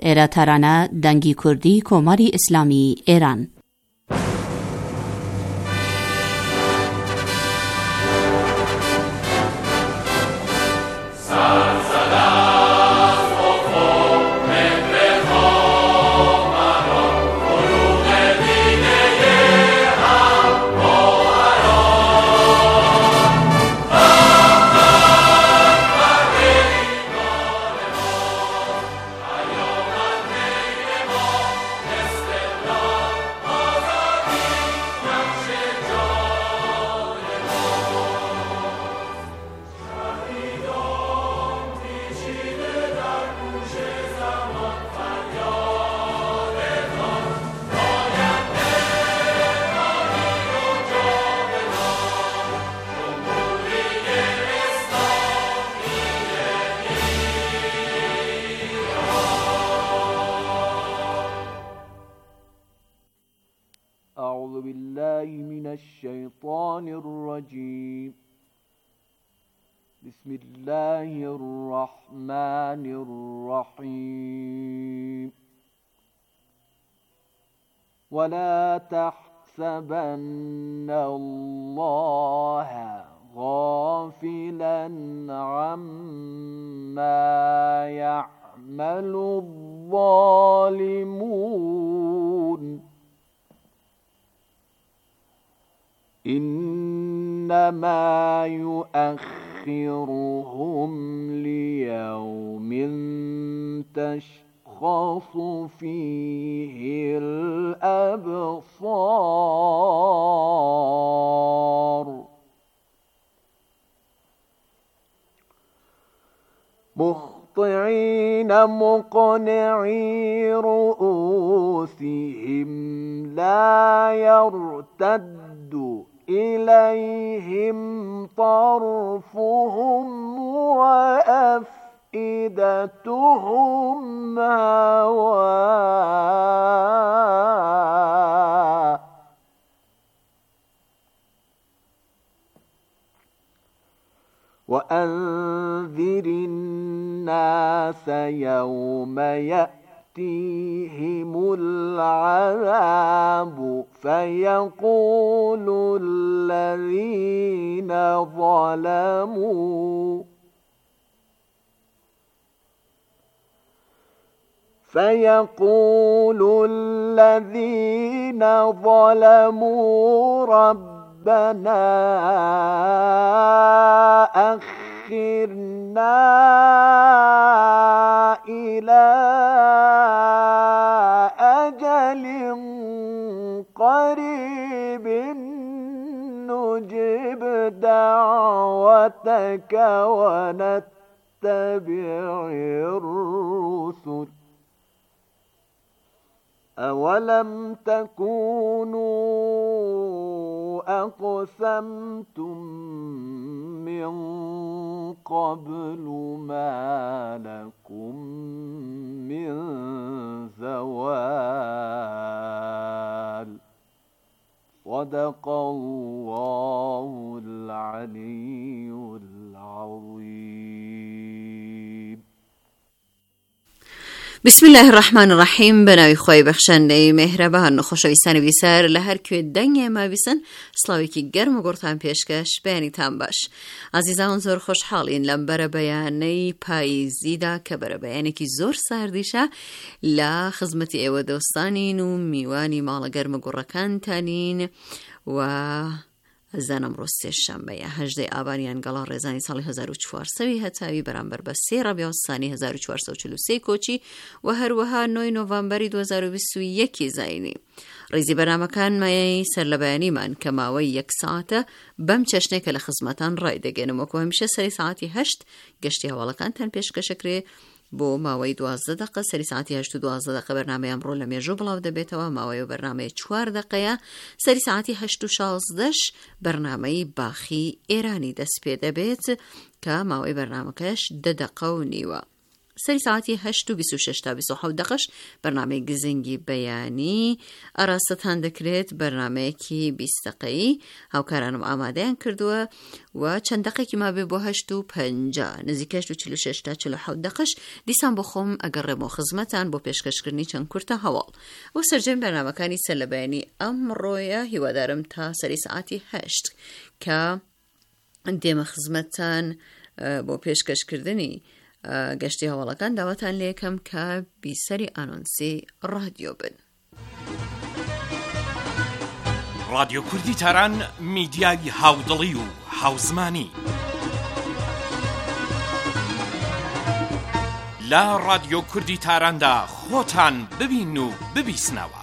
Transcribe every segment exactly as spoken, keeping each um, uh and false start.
ئێرەتەرانە دەنگی کوردی کۆماری ئیسلامی ئێران. أعوذ بالله من الشيطان الرجيم. بسم الله الرحمن الرحيم. ولا تحسبن الله غافلا عما يعمل الظالمون، إنما يؤخرهم ليوم تشخص فيه الأبصار، مهطعين مقنعي رؤوسهم لا يرتد إليهم طرفهم وأفئدتهم هواء، وأنذر الناس يوم يأتيهم العذاب فيقول الذين ظلموا فيقول الذين ظلموا ربنا أخرنا إلى أجل قريب نجب دعوتك ونتبع الرسل، أولم تكونوا أقسمتم من قبل ما لكم من زوال. صدق الله العلي العظيم. بسم الله الرحمن الرحیم. بناوی خوای بخشنده مهربان خوشویستان بیسر لهر کوی دنگ ما بیسن سلاوی کی گرم و گرتان پیشکش بیانی تام باش. عزیزان زور خوشحالین لم بر بیانی پاییزی دا که بر بیانی کی زور سردیشه لا خدمتی ایو دوستانین و میوانی مال گرم و گرکان تانین و زنم روز شنبه هجده آبانیان گلا رزانی سال هزار و چهارصد هتاوی برانبر با سه ربیع الثانی هزار و چهارصد و چهل و سه کوچی و هر وها نوی نوامبری دو هزار و بیست و یک زینی. ریزی برنامه کان مای سر لبانی من که ماوی یک ساعته بم چشنه که لخدمتان رای دگنم و که همیشه سری ساعتی هشت گشتی حوالا کان تن پیش کشکری بو ماوی دوازده دقیقه سری ساعتی هشت و دوازده دقیقه برنامه امرو لمی جو بلاو دبیت و ماوی برنامه چوار دقیقه سری ساعتی هشت و شازدش برنامه باخی ایرانی دست پیده بیت که ماوی برنامه کش ده دقیقه و نیوه. سەری ساعتی هەشت و بیست و شەش تا بیست و حەوت دەقەش بەرنامەی گزنگی بەیانی ئاراستتان دەکرێت بەرنمەیەکی بیست دقەیی هاوکارانم ئامادەیان کردووە و چەند دقێکی ما بێ بۆ هەشت و پەنجا نزیکە هەشت و چل و شەش تا چل و حەوت دقەش دیسان بۆ خۆم ئەگەڕێمەوە خزمەتان بۆ پێشکەشکردنی چەند کورتە هەواڵ و سەرجەم بەرنامەکانی سەر لە بەیانی ئەمڕۆیە هیوادارم تا سەری ساعتی هەشت کە دێمە خزمەتان بۆ پێشکەشکردنی گەشتی هەواڵەکان داواتان لێ یەکەم کە بیسەری ئانۆنسی ڕادیۆ بن. رادیۆ کوردی تاران میدیای هاودڵی و هاوزمانی لە رادیۆ کوردی تاراندا خۆتان ببین و ببیسنەوە.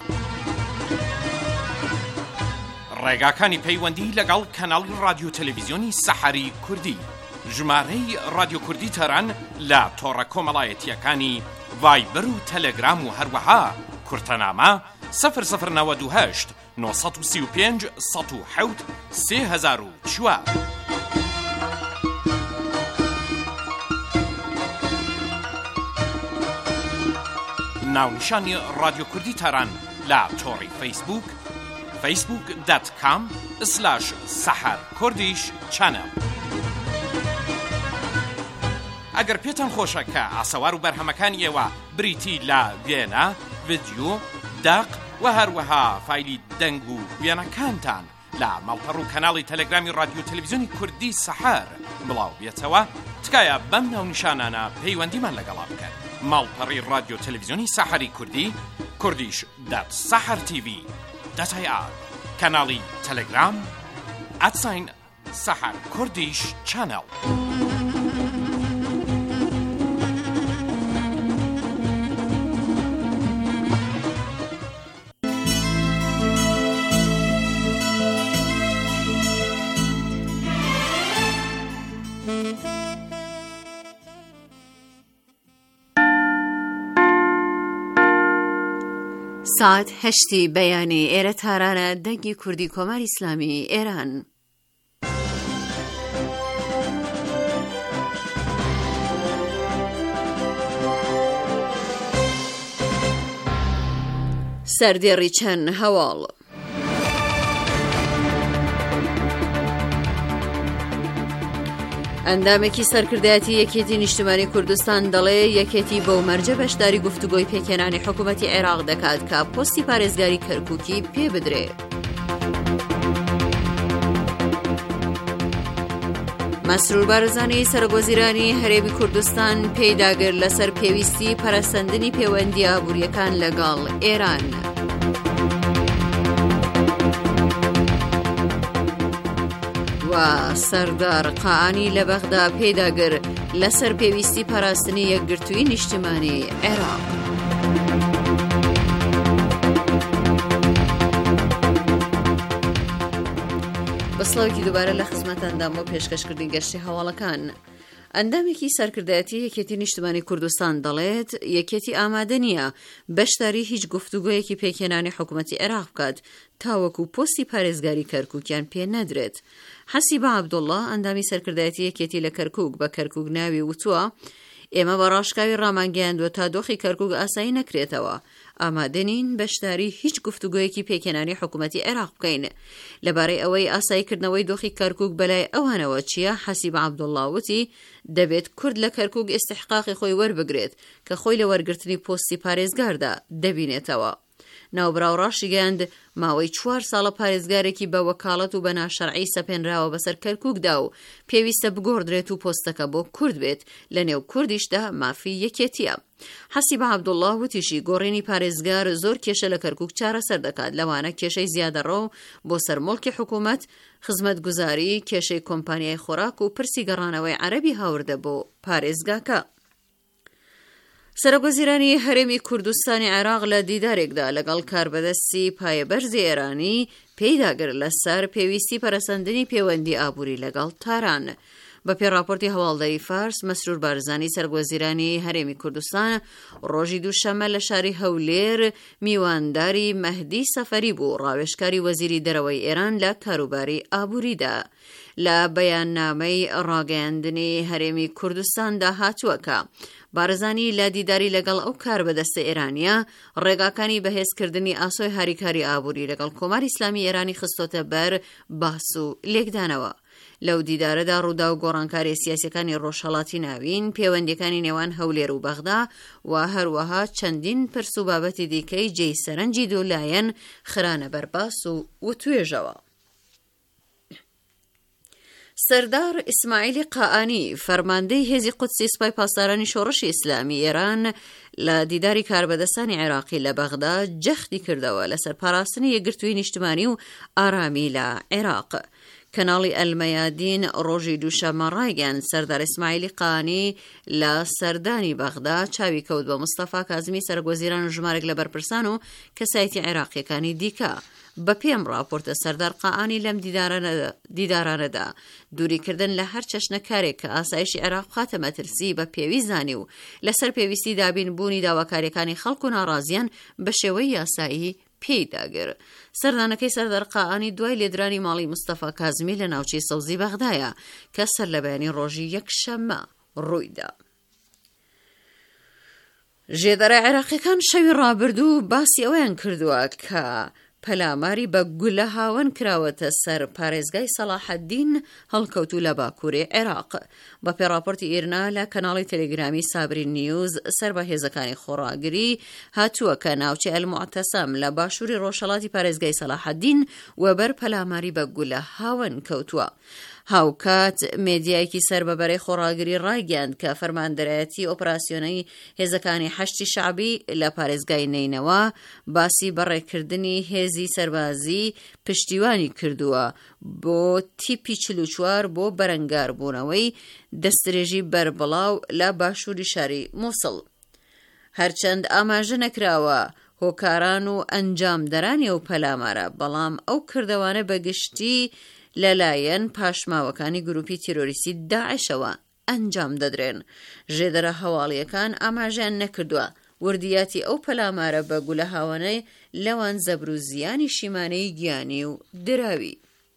ڕێگاکانی پەیوەندی لەگەڵ کەناڵی رادیۆ تەلەڤیزیۆنی سەحەری کوردی ژمارەی رادیۆ کوردی تاران لە تۆڕە کۆمەڵایەتیەکانی ڤایبەر و تەلەگرام و هەروەها کورتەنامە سەفر سەفر نەوەد و هەشت نۆ سەد و سی و پێنج سەد و حەوت سێ هەزار و چوار. ناونیشانی رادیۆ کوردی تاران لە تۆڕی فەیسبوک فەیسبوک دات کام سلاش سەحەر کوردیش چەنەڵ. ئەگەر پێتان خۆشە کە ئاسەوار و بەرهەمەکانی ئێوە بریتی لە وێنە، ڤیدیۆ، داق و هەروەها فایلی دەنگ و وێنەکانتان لە ماڵپەڕ و کەناڵی تەلەگرامی رادیۆ تەلەڤیزیۆنی کوردی سەحەر بڵاو بێتەوە، تکایە بەم ناونیشانانە پەیوەندیمان لەگەڵا بکەن. ماڵپەڕی رادیۆ تەلەڤیزیۆنی سەحەری کوردی کوردیش دات سەحەر تیڤی دات ئای ئار کەناڵی تەلەگرام ئەتساین سەحەر کوردیش چەنەڵ. ساعت هەشتی بەیانی ئێرە تارانە دەنگی کوردی کۆماری ئیسلامی ئێران. سەردێڕی چەند هەواڵ. ئەندامێکی سەرکردایەتی یەکێتی نیشتیمانی کوردستان دەڵێ یەکێتی بەو مەرجە بەشداری گفتوگۆی پێکێنانی حکوومەتی عێراق دەکات کە پۆستی پارێزگاری کەرکووکی پێ بدرێ. مەسرور بارزانی سەرۆکوەزیرانی هەرێمی کوردستان پێیداگر لەسەر پێویستی پەرەسەندنی پەیوەندی ئابوووریەکان لەگەڵ ئێران. و سەردار قاعانی لە بەغدا پێداگر لەسەر پێویستی پاراستنی یەکگرتووی نیشتیمانی عێراق. بەسڵاوێکی دووبارە لە خزمەتاندام بۆ پێشکەشکردنی گەشتی هەواڵەکان. ئەندامێکی سەرکردایەتی یەکێتی نیشتیمانی کوردستان دەڵێت یەکێتی ئامادە نییە بەشداری هیچ گفتوگۆیەکی پێکێنانی حکوومەتی عێراق بکات تاوەکو پۆستی پارێزگاری کەرکووکیان پێ نەدرێت. حەسیبە عەبدوڵڵا ئەندامی سەرکردایەتی یەکێتی لە کەرکووک بە کەرکووک ناوی وتووە ئێمە بە ڕاشکاوی ڕامانگەیاندووە تا دۆخی کەرکووک ئاسایی نەکرێتەوە، ئامادەنین بەشداری هیچ گفتوگۆیەکی پێکێنانی حکوومەتی عێراق بکەین. لەبارەی ئەوەی ئاساییکردنەوەی دۆخی کەرکووک بەلای ئەوانەوە چییە؟ حەسیبە عەبدوڵڵا وتی دەبێت کورد لە کەرکووک ئیستیحقاقی خۆی وەربگرێت کە خۆی لە وەرگرتنی پۆستی پارێزگاردا دەبینێتەوە. ناوبراو ڕاشی گەاند ماوەی چوار ساڵە پارێزگارێکی بە وەکاڵەت و بە ناشەرعی سەپێنراوە بەسەر کەرکووکدا و پێویستە بگۆڕدرێت و پۆستەکە بۆ کورد بێت، لە نێو کوردیشدا مافی یەکێتیە. حەسیبە عەبدوڵڵا وتیشی گۆڕینی پارێزگار زۆر کێشە لە کەرکووک چارەسەر دەکات، لەوانە کێشەی زیادەڕۆ بۆ سەرمۆڵکی حکوومەت، خزمەتگوزاری، کێشەی کۆمپانیای خۆراک و پرسی گەڕانەوەی عەرەبی هاوردە بۆ پارێزگاکە. سەرۆکوەزیرانی هەرێمی کوردستانی عێراق لە دیدارێکدا لەگەڵ کاربەدەستی پایەبەرزی ئێرانی پێیداگر لەسەر پێویستی پەرەسەندنی پەیوەندی ئابووری لەگەڵ تاران. بە پێی راپۆرتی هەواڵدەری فارس، مەسرور بارزانی سەرۆکوەزیرانی هەرێمی کوردستان ڕۆژی دووشەممە لە شاری هەولێر میوانداری مەهدی سەفەری بوو، ڕاوێژکاری وەزیری دەرەوەی ئێران لە کاروباری ئابووریدا. لە بەیاننامەی ڕاگەیاندنی هەرێمی کوردستاندا هاتووە کە بارزانی لە دیداری لەگەڵ ئەو کار بەدەستە ئێرانیە ڕێگاکانی بەهێزکردنی ئاسۆی هاریکاری ئابووری لەگەڵ کۆماری ئیسلامی ئێرانی خستۆتە بەر باس و لێکدانەوە. لەو دیدارەدا ڕوودا و گۆڕانکاری سیاسیەکانی ڕۆژهەڵاتی ناوین، پەیوەندیەکانی نێوان هەولێر و بەغدا و هەروەها چەندین پرس و بابەتی دیکەی جێی سەرنجی دوولایەن خرانە بەرباس و وتوێژەوە. سەردار ئیسماعیلی قائانی فەرماندەی هێزی قودسی سوپای پاسدارانی شۆڕشی ئیسلامی ئێران لە دیداری کاربەدەستانی عێراقی لە بەغدا جەختی کردەوە لەسەر پاراستنی یەکگرتووی نیشتمانی و ئارامی لە عێراق. کەناڵی ئەلمەیادین ڕۆژی دووشەممە ڕایگەن سەردار ئیسماعیلی قائانی لە سەردانی بەغدا چاوی کەوت بە مستەفا کازمی سەرۆکوەزیران و ژمارەێک لە بەرپرسان و کەسایەتی عێراقیەکانی دیکە. بە پێم راپۆرتە سەردار قائانی لەم دیدارانەدا دووریکردن لە هەر چەشنەکارێک کە ئاسایشی عێراق بخاتە مەترسی بە پێویست زانی و لەسەر پێویستی دابینبوونی داواکاریەکانی خەڵک و ناڕازیان بە شێوەی یاسایی پێیداگر. سەردانەکەی سەردار قائانی دوای لێدرانی ماڵی مستەفا کازمی لە ناوچەی سەوزی بەغدایە کە سەر لە بەیانی ڕۆژی یەکشەممە ڕوویدا. ژێدەرە عێراقیەکان شەوی ڕابردوو باسی ئەویان کردووە کە پەلاماری بە گولە هاون کراوەتە سەر پارێزگای سەلاحەددین هەڵکەوتوو لە باکووری عێراق. بە پێڕاپۆرتی ئێرنا لە کەناڵی تەلەگرامی سابری نیوز سەر بە هێزەکانی خۆڕاگری هاتووە کە ناوچەی ئەلموعتەسەم لە باشووری ڕۆژهەڵاتی پارێزگای سەلاحەددین وەبەر پەلاماری بە گولە هاون کەوتووە. هاوکات مێدیایەکی سەر بەبەرەی خۆڕاگری ڕایگەاند کە فەرماندەرایەتی ئۆپراسیۆنەی هێزەکانی حەشتی شەعبی لە پارێزگای نینەوە باسی بەڕێکردنی هێزی سەربازی پشتیوانی کردووە بۆ تیپی چل و چوار بۆ بەرەنگاربوونەوەی دەستدرێژی بەربڵاو لە باشووری شاری مووسڵ. هەرچەند ئاماژە نەکراوە هۆکاران و ئەنجامدەرانی ئەو پەلامارە، بەڵام ئەو کردەوانە بەگشتی لەلایەن پاشماوەکانی گروپی تیرۆریستی داعشەوە ئەنجام دەدرێن. ژێدەرە هەواڵیەکان ئاماژیان نەکردووە وردیاتی ئەو پەلامارە بە گولە هاوانەی لەوان زەبر و زیانی شیمانەی گیانی و دراوی.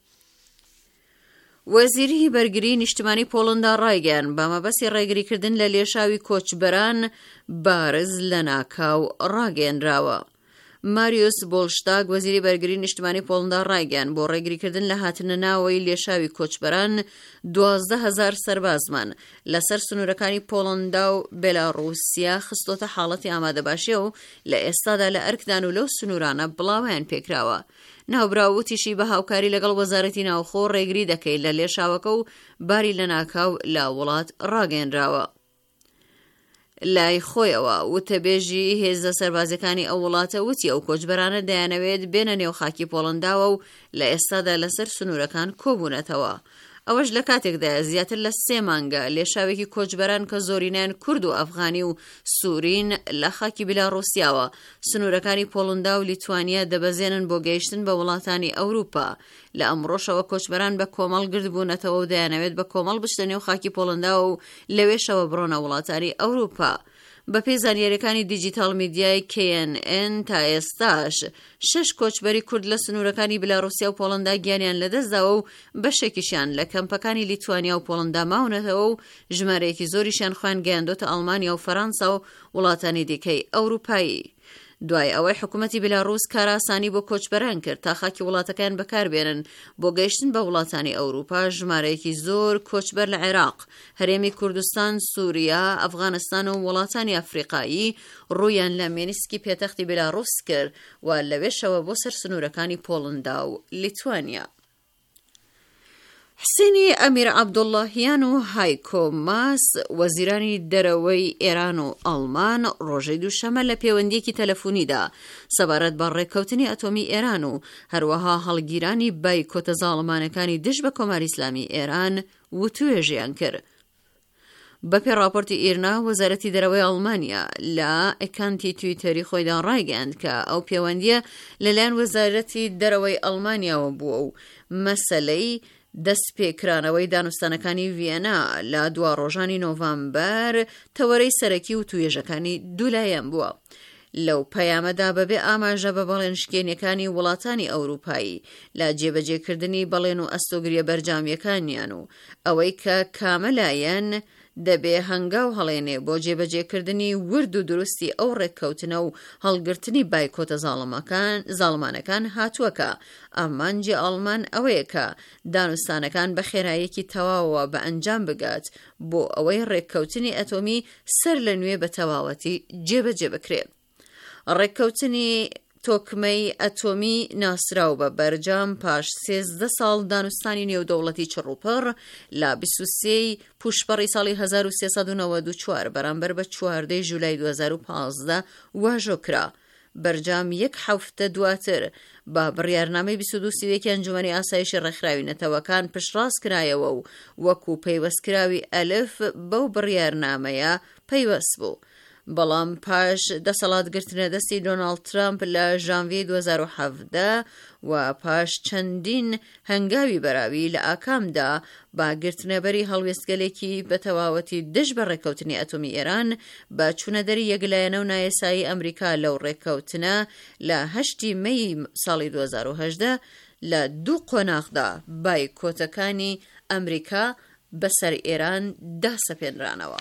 وەزیری بەرگری نیشتمانی پۆڵندا ڕایگەیان بە مەبەستی ڕێگریکردن لە لێشاوی کۆچبەران بارز لە ناکاو ڕاگەیەنراوە. ماریوس بۆڵشتاگ وەزیری بەرگری نیشتمانی پۆڵندا ڕایگەیان بۆ ڕێگریکردن لە هاتنە ناوەی لێشاوی کۆچبەران دوازدە هەزار سەربازمان لەسەر سنوورەکانی پۆڵندا و بێلاڕووسیا خستۆتە حاڵەتی ئامادەباشیە و لە ئێستادا لە ئەرکدان و لەو سنوورانە بڵاویان پێکراوە. ناوبراوتیشی بە هاوکاری لەگەڵ وەزارەتی ناوخۆ ڕێگری دەکەیت لە لێشاوەکە و باری لە ناکاو لا وڵات ڕاگەیەنراوە. لای خۆیەوە وتەبێژی هێزە سەربازەکانی ئەو وڵاتە وتی ئەو کۆچبەرانە دەیانەوێت بێنە نێو خاکی پۆڵنداوە و لە ئێستادا لەسەر سنوورەکان کۆبوونەتەوە. ئەوەش لە کاتێکدا زیاتر لە سێ مانگە لێشاوێکی کۆچبەران کە زۆرینیان کورد و ئەفغانی و سوورین لە خاکی بیلاڕووسیاوە سنوورەکانی پۆڵندا و لیتوانیا دەبەزێنن بۆ گەیشتن بە وڵاتانی ئەوروپا. لە ئەمڕۆشەوە کۆچبەران بە کۆمەڵ گرد بوونەتەوە و دەیانەوێت بە کۆمەڵ بشتە نێو خاکی پۆڵنداوە و لەوێشەوە بڕۆنە وڵاتانی ئەوروپا. بە پێی زانیاریەکانی دیجیتال میدیای کی ئێن ئێن تا ئێستاش شەش کۆچبەری کورد لە سنوورەکانی بیلاڕووسیا و پۆڵندا گیانیان لەدەستداوە و بەشێکیشیان لە کەمپەکانی لیتوانیا و پۆڵندا ماونەتەوە و ژمارەیەکی زۆریشیان خۆیان گەیاندۆتە ئەڵمانیا و فەڕەنسا و وڵاتانی دیکەی ئەوروپایی. دوای ئەوەی حکوومەتی بیلاڕووس کاراسانی بۆ کۆچبەران کرد تا خاکی وڵاتەکان بەکاربێنن بۆ گەیشتن بە وڵاتانی ئەوروپا، ژمارەیەکی زۆر کۆچبەر لە عێراق، هەرێمی کوردستان، سووریا، ئەفغانستان و وڵاتانی ئەفریقایی ڕوویان لە مێنسکی پێتەختی بیلاڕووس کرد و لەوێشەوە بۆ سەر سنوورەکانی پۆڵندا و لیتوانیا. حسینی ئەمیر عەبدوڵڵاهیان و هایکۆ ماس وەزیرانی دەرەوەی ئێران و ئەڵمان ڕۆژەی دووشەمە لە پەیوەندیەکی تەلەفۆنیدا سەبارەت بە ڕێککەوتنی ئەتۆمی ئێران و هەروەها هەڵگیرانی بایکۆتە زاڵمانەکانی دژ بە کۆماری ئیسلامی ئێران وتوێژیان کرد. بە پێی راپۆرتی ئێرنا وەزارەتی دەرەوەی ئەڵمانیا لە ئەکانتی تویتەری خۆیدا ڕایگەاند کە ئەو پەیوەندیە لەلایەن وەزارەتی دەرەوەی ئەڵمانیاوە بووە و مەسەلەی دەست پێکرانەوەی دانوستانەکانی ڤیەنا لە دوا ڕۆژانی نۆڤەمبەر تەوەرەی سەرەکی و توێژەکانی دوولایەن بووە. لەو پەیامەدا بەبێ ئاماژە بە بەڵێنشکێنیەکانی وڵاتانی ئەوروپایی لە جێبەجێکردنی بەڵێن و ئەستۆگریە بەرجامیەکانیان و ئەوەی کە کامەلایەن دەبێ هەنگاو هەڵێنێ بۆ جێبەجێکردنی ورد و دروستی ئەو ڕێککەوتنە و هەڵگرتنی بایکۆتە زاڵمەکان زاڵمانەکان هاتووەکە. ئامانجی ئاڵمان ئەوەیە کە دانوستانەکان بە خێراییەکی تەواوە بە ئەنجام بگات بۆ ئەوەی ڕێککەوتنی ئەتۆمی سەر لە نوێ بە تەواوەتی جێبەجێ بکرێت. ڕێککەوتنی تۆکمەی ئەتۆمی ناسراو بە بەرجام پاش سێزدە ساڵ دانوستانی نێودەوڵەتی چڕوپڕ لە بیست و سێی پوشپەڕی ساڵی هەزار و سێسەد و نەوەد و چوار بەرامبەر بە چواردەی ژولای دوو هەزار و پانزدە واژۆکرا. بەرجام یەک حەوتە دواتر بە بڕیارنامەی بیست و دوو سیوێکی ئەنجومەنی ئاسایشی ڕێکخراوی نەتەوەکان پشتڕاست کرایەوە و وەکو پەیوەستکراوی ئەلف بەو بڕیارنامەیە پەیوەست بوو. بەڵام پاش دەسەڵاتگرتنە دەستی دۆناڵد ترامپ لە ژانڤیەی دوو هەزار و حەڤدە و پاش چەندین هەنگاوی بەراوی لە ئاکامدا با گرتنەبەری هەڵوێستگەلێکی بە تەواوەتی دژ بە ڕێککەوتنی ئەتۆمی ئێران بە چوونەدەری یەکلایەنە و نایەسایی ئەمریکا لەو ڕێککەوتنە لە هەشتی مەی ساڵی دوو هەزار و هەژدە لە دوو قۆناغدا بایکۆتەکانی ئەمریکا بەسەر ئێران داسەپێنرانەوە.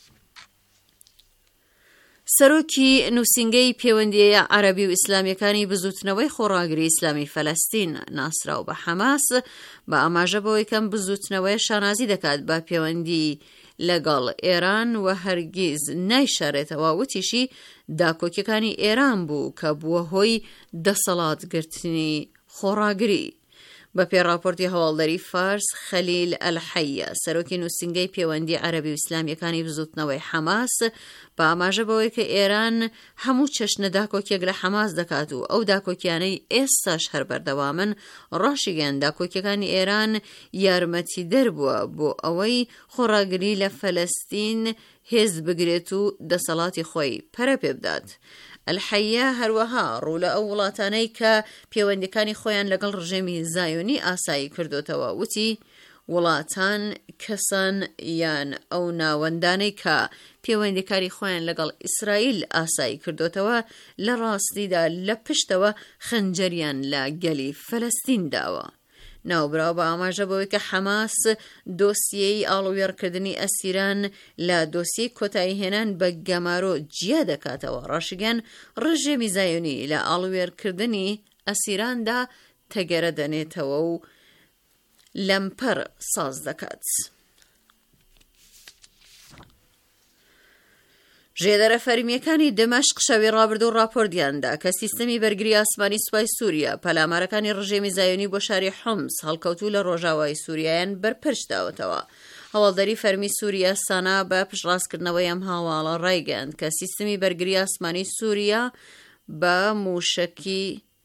سەرۆکی نووسینگەی پەیوەندیە عەرەبی و ئیسلامیەکانی بزوتنەوەی خۆڕاگری ئیسلامی فەلەستین ناسراو بە حەماس بە ئاماژە بەوەی کەم بزوتنەوەی شانازی دەکات بە پەیوەندی لەگەڵ ئێران و هەرگیز نایشارێتەوە وتیشی داکۆکیەکانی ئێران بوو کە بووە هۆی دەسەڵاتگرتنی خۆڕاگری. بە پێڕاپۆرتی هەواڵدەری فارس خەلیل ئەلحەیە سەرۆکی نووسینگەی پەیوەندی عەرەبی و ئیسلامیەکانی بزوتنەوەی حەماس بە ئاماژە بەوەی کە ئێران هەموو چەشنە داکۆکیەک لە حەماس دەکات و ئەو داکۆکیانەی ئێستاش هەر بەردەوامن ڕاشیگەن داکۆکیەکانی ئێران یارمەتی دەربووە بۆ ئەوەی خۆڕاگری لە فەلەستین هێز بگرێت و دەسەڵاتی خۆی پەرە پێ بدات. ئەلحەیە هەروەها ڕوو لە ئەو وڵاتانەی کە پەیوەندیەکانی خۆیان لەگەڵ ڕژێمی زایۆنی ئاسایی کردوتەوە وتی وڵاتان کەسان یان ئەو ناوەندانەی کە پەیوەندیەکانی خۆیان لەگەڵ ئیسرائیل ئاسایی کردوتەوە لە ڕاستیدا لە پشتەوە خەنجەریان لە گەلی فەلەستین داوە. ناوبراو بە ئاماژە بەوەی کە حەماس دۆسیەی ئاڵوێڕکردنی ئەسیران لە دۆسیەی کۆتایی هێنان بە گەمارۆ جیا دەکاتەوە ڕاشیگەن ڕژێمی زایۆنی لە ئاڵوێڕکردنی ئەسیراندا تەگەرە دەنێتەوە و لەمپەر ساز دەکات. ژێدەرە فەرمیەکانی دمەشق شەوی ڕابردوو ڕاپۆرتیاندا کە سیستەمی بەرگری ئاسمانی سوپای سووریا پەلامارەکانی ڕژێمی زایۆنی بۆ شاری حومس هەڵکەوتوو لە ڕۆژاوای سووریایان بەرپرس داوەتەوە. هەواڵدەری فەرمی سووریا سانا بە پشتڕاستکردنەوەی ئەم هاواڵە ڕایگەیاند کە سیستەمی بەرگری ئاسمانی سووریا بە موشکی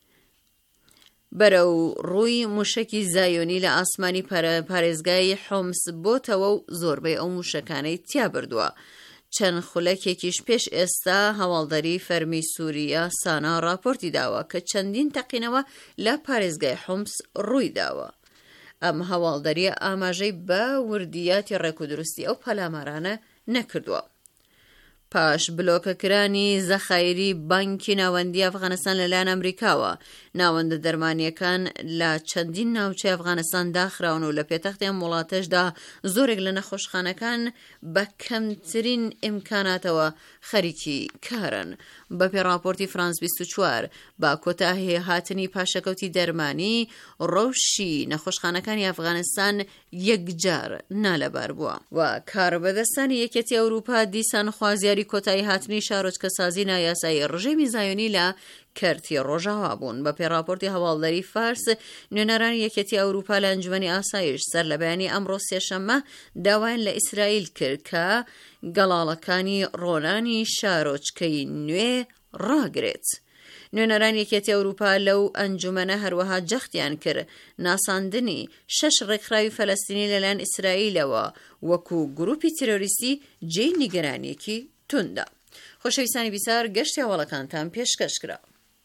بەرەو ڕووی موشکی زایۆنی لە ئاسمانی پارێزگای حومس بۆتەوە و زۆربەی ئەو موشەکانەی تیا بردووە. چەند خولەکێکیش پێش ئێستا هەواڵدەری فەرمی سووریا سانا راپۆرتی داوە کە چەندین تەقینەوە لە پارێزگای حومس ڕووی داوە. ئەم هەواڵدەریە ئاماژەی بە وردیاتی ڕێکودروستی ئەو پەلامارانە نەکردووە. پاش بلۆکەکرانی زەخایری بانکی ناوەندی ئەفغانستان لەلایەن ئەمریکاوە ناوەندە دەرمانیەکان لە چەندین ناوچەی ئەفغانستان داخراون و لە پێتەختیان وڵاتەشدا زۆرێک لە نەخۆشخانەکان بە کەمترین ئیمکاناتەوە خەریکی کارن. بە پێڕاپۆرتی فرانس بیست و چوار با کۆتاهی هاتنی پاشەکەوتی دەرمانی ڕەوشی نەخۆشخانەکانی ئەفغانستان یەکجار نالەبار بووە و کاربەدەستانی یەکێتی ئەوروپا دیسان خوازیاری کۆتایی هاتنی شارۆچکەسازی نایاسایی ڕژێمی زایۆنی لە کەرتی ڕۆژاوا بوون. بە پێڕاپۆرتی هەواڵدەری فارس نوێنەرانی یەکێتی ئەوروپا لە ئەنجومەنی ئاسایش سەر لە بەیانی ئەمڕۆ سێشەممە داوایان لە ئیسرائیل کرد کە گەڵاڵەکانی ڕۆنانی شارۆچکەی نوێ ڕاگرێت. نوێنەرانی یەکێتی ئەوروپا لەو ئەنجومەنە هەروەها جەختیان کرد ناساندنی شەش ڕێکخراوی فەلەستینی لەلایەن ئیسرائیلەوە وەکو گروپی تیرۆریستی جێی نیگەرانیەکی توندا. خۆشەویستانی بیسار گەشتی هەواڵەکانتان پێشکەش کرا.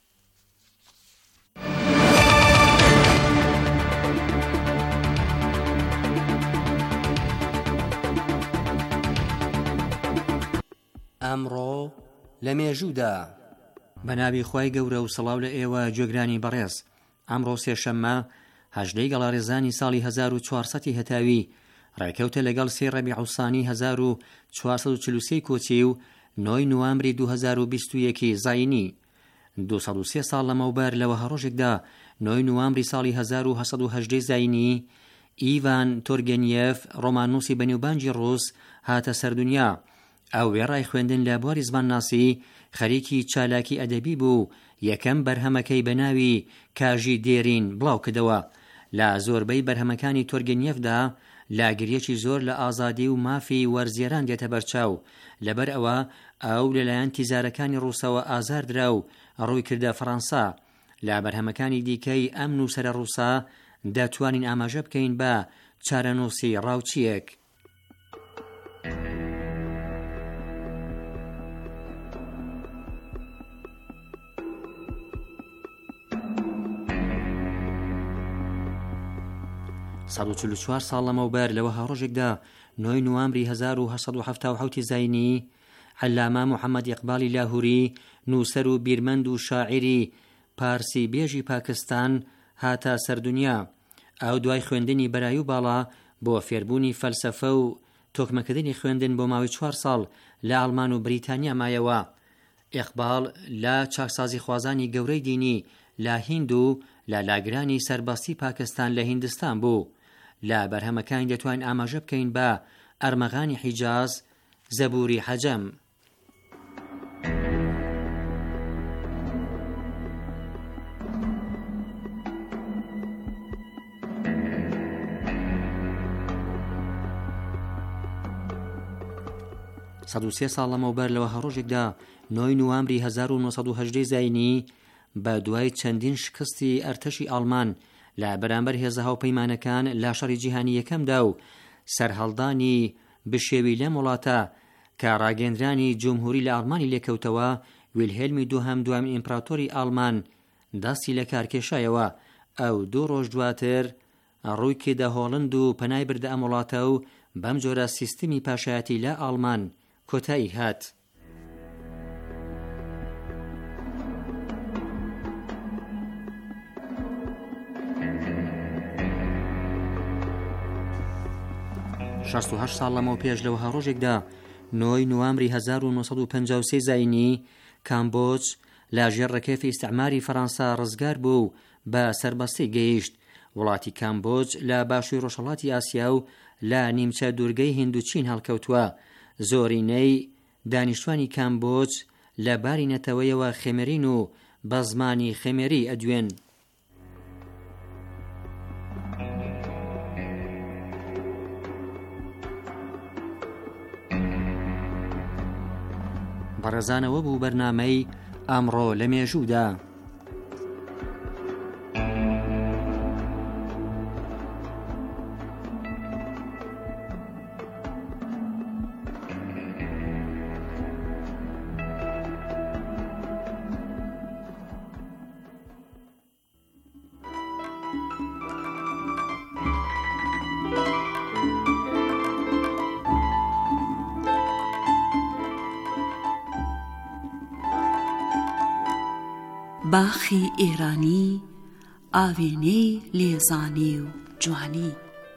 ئەمڕۆ لە مێژوودا بە ناوی خوای گەورە و سەڵاو لە ئێوە گوێگرانی بەڕێز. ئەمڕۆ سێشەممە هەژدەی گەڵارێزانی ساڵی هەزار و چوارسەدی هەتاوی ڕێکەوتە لەگەڵ سێ ڕەبیع الثانی هەزار و چوارسەد و چل و سێ کۆچی و نۆی نوامبری دوو هەزار و بیست و یەک زاینی. دووسەد و سێ ساڵ لەمەوبەر لەوە هەڕۆژێکدا نۆی نوامبری ساڵی هەزار و هەشت سەد و هەژدە زاینی ئیڤان تۆرگێنیێف ڕۆماننووسی بەنێوبانجی ڕووس هاتە سەردونیا. ئەو وێڕای خوێندن لە بواری زمانناسی خەریکی چالاکی ئەدەبی بوو. یەکەم بەرهەمەکەی بە ناوی کاژی دێرین بڵاو کردەوە. لە زۆربەی بەرهەمەکانی تۆرگێنیێفدا لاگریەکی زۆر لە ئازادی و مافی وەرزێران دێتە بەرچاو. لەبەر ئەوە ئەو لەلایەن تیزارەکانی ڕووسەوە ئازاردرا و ڕووی کردە فەڕەنسا. لە بەرهەمەکانی دیکەی ئەمن و سەرە ڕووسا دەتوانین ئاماژە بکەین بە چارەنووسی ڕاوچیەک. سەد و چل و چوار ساڵ لەمەوبەر لەوە هەڕۆژێکدا نۆی نوامبری هەزار و هەشت سەد و هەفتاد و حەوت زاینی عەلامە موحەممەد ئیقباڵی لاهووری نووسەر و بیرمەند و شاعیری پارسی بێژی پاکستان هاتە سەردونیا. ئەو دوای خوێندنی بەرای و باڵا بۆ فێربوونی فەلسەفە و تۆکمەکردنی خوێندن بۆ ماوەی چوار ساڵ لە ئەڵمان و بریتانیا مایەوە. ئیقباڵ لە چاکسازی خوازانی گەورەی دینی لە هیند و لە لاگرانی سەرباستی پاکستان لە هیندستان بوو. لە بەرهەمەکانی دەتوانین ئاماژە بکەین بە ئەرمەغانی حیجاز، زەبووری حەجەم. سەد و سێ ساڵ لەمەوبەر لەوە هەڕۆژێکدا نۆی نوامبری هەزار و نۆ سەد و هەژدە زاینی بە دوای چەندین شکستی ئەرتەشی ئاڵمان لە بەرامبەر هێزە هاوپەیمانەکان لە شەڕی جیهانی یەکەمدا و سەرهەڵدانی بشێوی لەم وڵاتە کە ڕاگەندرانی جومهوری لە ئاڵمانی لێکەوتەوە ویلهێلمی دووهەم دوامین ئیمپراتۆری ئاڵمان دەستی لە کارکێشایەوە. ئەو دوو ڕۆژ دواتر ڕووی کردە هۆڵند و پەنای بردە ئەم وڵاتە و بەم جۆرە سیستمی پاشایەتی لە ئاڵمان کۆتایی هات. شەست و هەشت ساڵ لەمەوە پێش لەوە هەڕۆژێکدا نۆی نوامبری هەزار و نۆ سەد و پەنجا و سێ زاینی کامبۆج لە ژێر ڕێکەفی ئیستیعماری فەڕەنسا ڕزگار بوو و بە سەربەستی گەیشت. وڵاتی کامبۆج لە باشووری ڕۆژهەڵاتی ئاسیا و لە نیمچە دوورگەی هیندوچین هەڵکەوتووە. زۆرینەی دانیشتوانی کامبۆج لە باری نەتەوەیەوە خێمەرین و بە زمانی خێمێری ئەدوێن. بەڕێزانەوە بوو بەرنامەی ئەمڕۆ لە مێژوودا. باخی ئێرانی ئاوێنەی لێزانی و جوانی.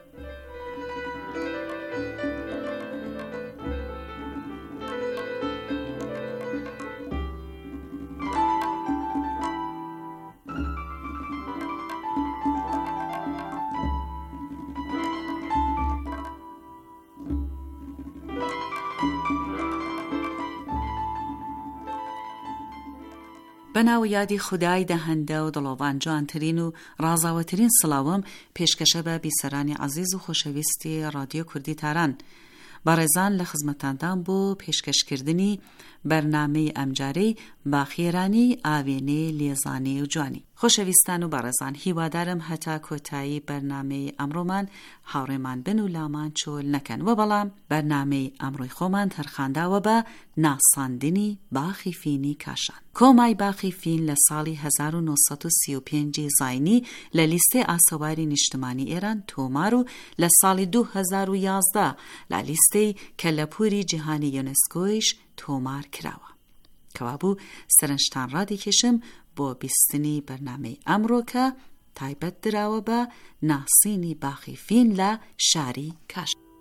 بەناو یادی خودای دەهەندە و دڵۆڤان جوانترین و ڕازاوەترین سڵاوم پێشکەشە بە بیسەرانی عەزیز و خۆشەویستی رادیۆ کوردی تاران. بەڕێزان لە خزمەتاندان بۆ پێشکەشکردنی بەرنامەی ئەمجارەی باخێرانی ئاوێنەی لێزانی و جوانی. خۆشەویستان و بەڕێزان، هیوادارم هەتا کۆتایی بەرنامەی ئەمڕۆمان هاوڕێمان بن و لامان چۆل نەکەن. وە بەڵام بەرنامەی ئەمڕۆی خۆمان تەرخانداوە بە ناساندنی باخی فینی کاشان. کۆمای باخی فین لە ساڵی هەزار و نۆ سەد و سی و پێنج زاینی لە لیستەی ئاسەواری نیشتمانی ئێران تۆمار و لە ساڵی دوو هەزار و یازدە لە لیستەی کەلەپوری جیهانی یۆنسکۆیش تۆمار کراوە. کەوابوو سەرنجتان ڕادێکێشم بۆ بیستنی بەرنامەی ئەمڕۆ کە تایبەت دراوە بە ناسینی باخی فین لە شاری کاش.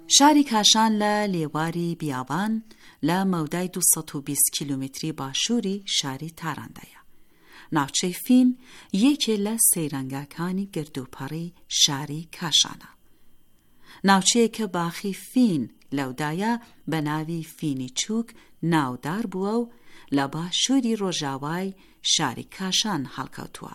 شاری کاشان لە لێواری بیابان لە مەودای دووسەد و بیست کیلومتری باشووری شاری تاراندایە. ناوچەی فین یەکێ لە سەیرەنگاکانی گردوپەڕی شاری کاشانە. ناوچەیە کە باخی فین لەودایە بە ناوی فینی چووک ناودار بووە و لە باشووری ڕۆژاوای شاری کاشان هەڵکەوتووە.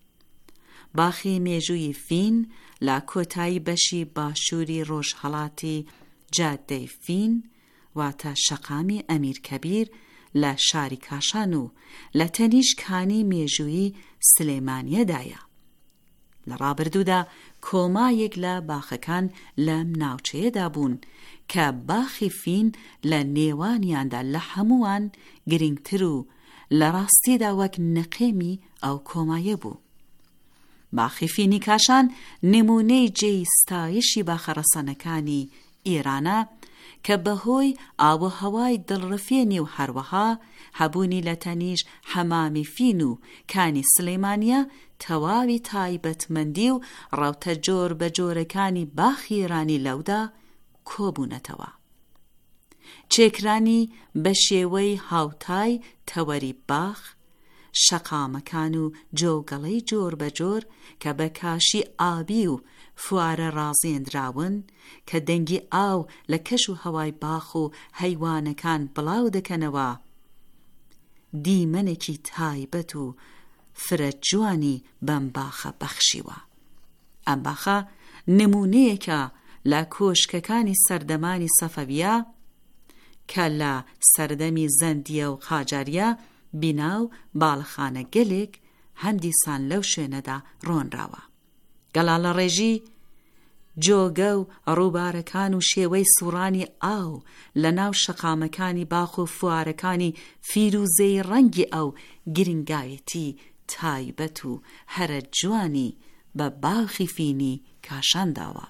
باخی مێژووی فین لە کۆتایی بەشی باشووری ڕۆژهەڵاتی جادەی فین واتە شەقامی ئەمیرکەبیر لە شاری کاشان و لە تەنیشکانی مێژووی سلێمانیەدایە. لە ڕابردوودا کۆمایەک لە باخەکان لەم ناوچەیەدا بوون کە باخی فین لە نێوانیاندا لە هەمووان گرنگتر و لە ڕاستیدا وەک نەقێمی ئەو کۆمایە بوو. باخی فینی کاشان نمونەی جێی ستایشی باخەڕەسەنەکانی ئێرانە کە بەهۆی ئاوهەوای دڵڕفێنی و هەروەها هەبوونی لە تەنیش حەمامی فین و کانی سلێمانیە تەواوی تایبەتمەندی و ڕەوتە جۆر بە جۆرەکانی باخی ئێرانی لەودا کۆبوونەتەوە. چێکرانی بە شێوەی هاوتای تەوەری باخ، شەقامەکان و جۆگەڵەی جۆر بە جۆر کە بە کاشی ئابی و فوارە ڕازێنراون کە دەنگی ئاو لە کەش و هەوای باخ و هەیوانەکان بڵاو دەکەنەوە، دیمەنێکی تایبەت و فرە جوانی بەم باخە بەخشیوە. ئەم باخە نمونەیەکە لە کۆشکەکانی سەردەمانی سەفەویە کە لە سەردەمی زەندیە و قاجاریە بیناو باڵخانە گەلێک هەندیسان لەو شوێنەدا ڕۆنراوە. گەڵا لە ڕێژی جۆگە و ڕووبارەکان و شێوەی سوڕانی ئاو لە ناو شەقامەکانی باخ و فوارەکانی فیروزەی ڕەنگی ئەو گرنگایەتی تایبەت و هەرە جوانی بە باخی فینی کاشانداوە.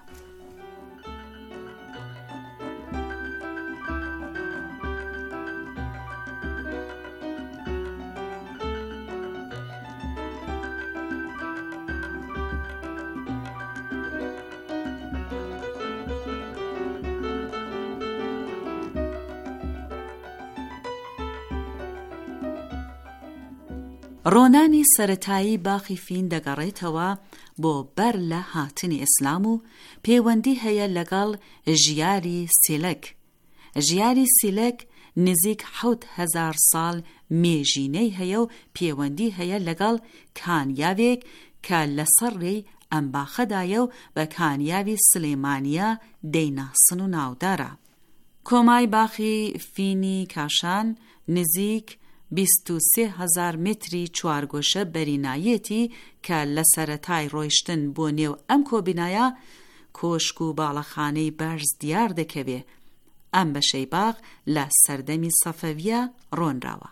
ڕۆنانی سەرەتایی باخی فین دەگەڕێتەوە بۆ بەر لە هاتنی ئیسلام و پەیوەندی هەیە لەگەڵ ژیاری سیلەک. ژیاری سیلەک نزیک حەوت هەزار ساڵ مێژینەی هەیە و پەیوەندی هەیە لەگەڵ کانیاوێک کە لەسەر ڕێی ئەم باخەدایە و بە کانیاوی سلێمانیە دەیناسن و ناودارە. کۆمای باخی فینی کاشان نزیک بیست و سێ هەزار متری چوارگۆشە بەرینایەتی کە لە سەرەتای ڕۆیشتن بۆ نێو ئەم کۆبینایە کۆشک و باڵەخانەی بەرز دیار دەکەوێ. ئەم بەشەی باغ لە سەردەمی سەفەویە ڕۆنراوە.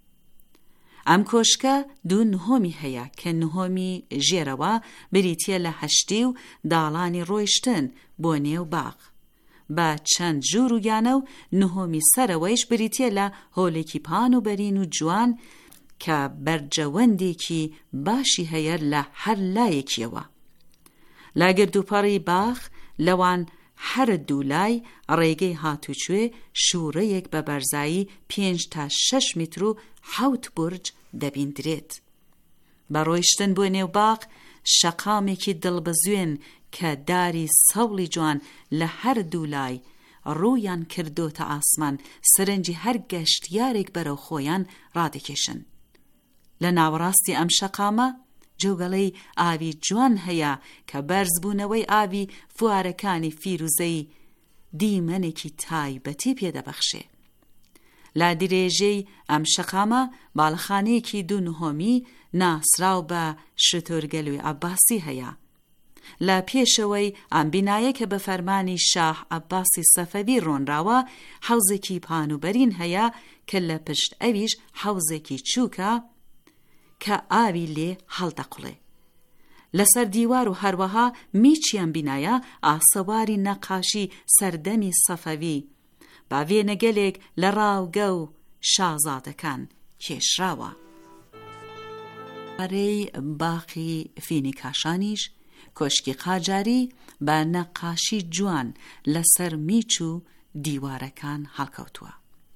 ئەم کۆشکە دوو نهۆمی هەیە کە نهۆمی ژێرەوە بریتیە لە هەشتی و داڵانی ڕۆیشتن بۆ نێو باغ بە چەند ژوور و یانە و نهۆمی سەرەوەیش بریتیە لە هۆلێکی پان و بەرین و جوان کە بەرجەوەندێکی باشی هەیە لە هەر لایەکیەوە. لا گردوپەڕی باخ لەوان هەر دوولای ڕێگەی هاتوچوێ شوورەیەک بە بەرزایی پێنج تا شەش متر و حەوت بورج دەبیندرێت. بە ڕۆیشتن بۆ نێو باغ شەقامێکی دڵبەزوێن کە داری سەوڵی جوان لە هەر دوولای ڕوویان کردۆتە ئاسمان سەرنجی هەر گەشتیارێک بەرەو خۆیان ڕادەکێشن. لە ناوەڕاستی ئەم شەقامە جۆگەڵەی ئاوی جوان هەیە کە بەرزبوونەوەی ئاوی فوارەکانی فیروزەی دیمەنێکی تایبەتی پێدەبەخشێ. لا درێژەی ئەم شەقامە باڵخانەیەکی دوو نهۆمی ناسراو بە شتۆرگەلوی عەباسی هەیە. لە پێشەوەی ئەم بینایە کە بە فەرمانی شاه عەباسی سەفەوی ڕۆنراوە حەوزێکی پانوبەرین هەیە کە لە پشت ئەویش حەوزێکی چووکە کە ئاوی لێ هەڵدەقوڵێ. لەسەر دیوار و هەروەها میچیان بینایە ئاسەواری نەقاشی سەردەمی سەفەوی با وێنەگەلێک لە ڕاوگە و شازادەکان کێشراوە. پارەی باخی فینی کاشانیش کۆشکی قاجاری بە نەقاشی جوان لەسەر میچ و دیوارەکان هەڵکەوتووە.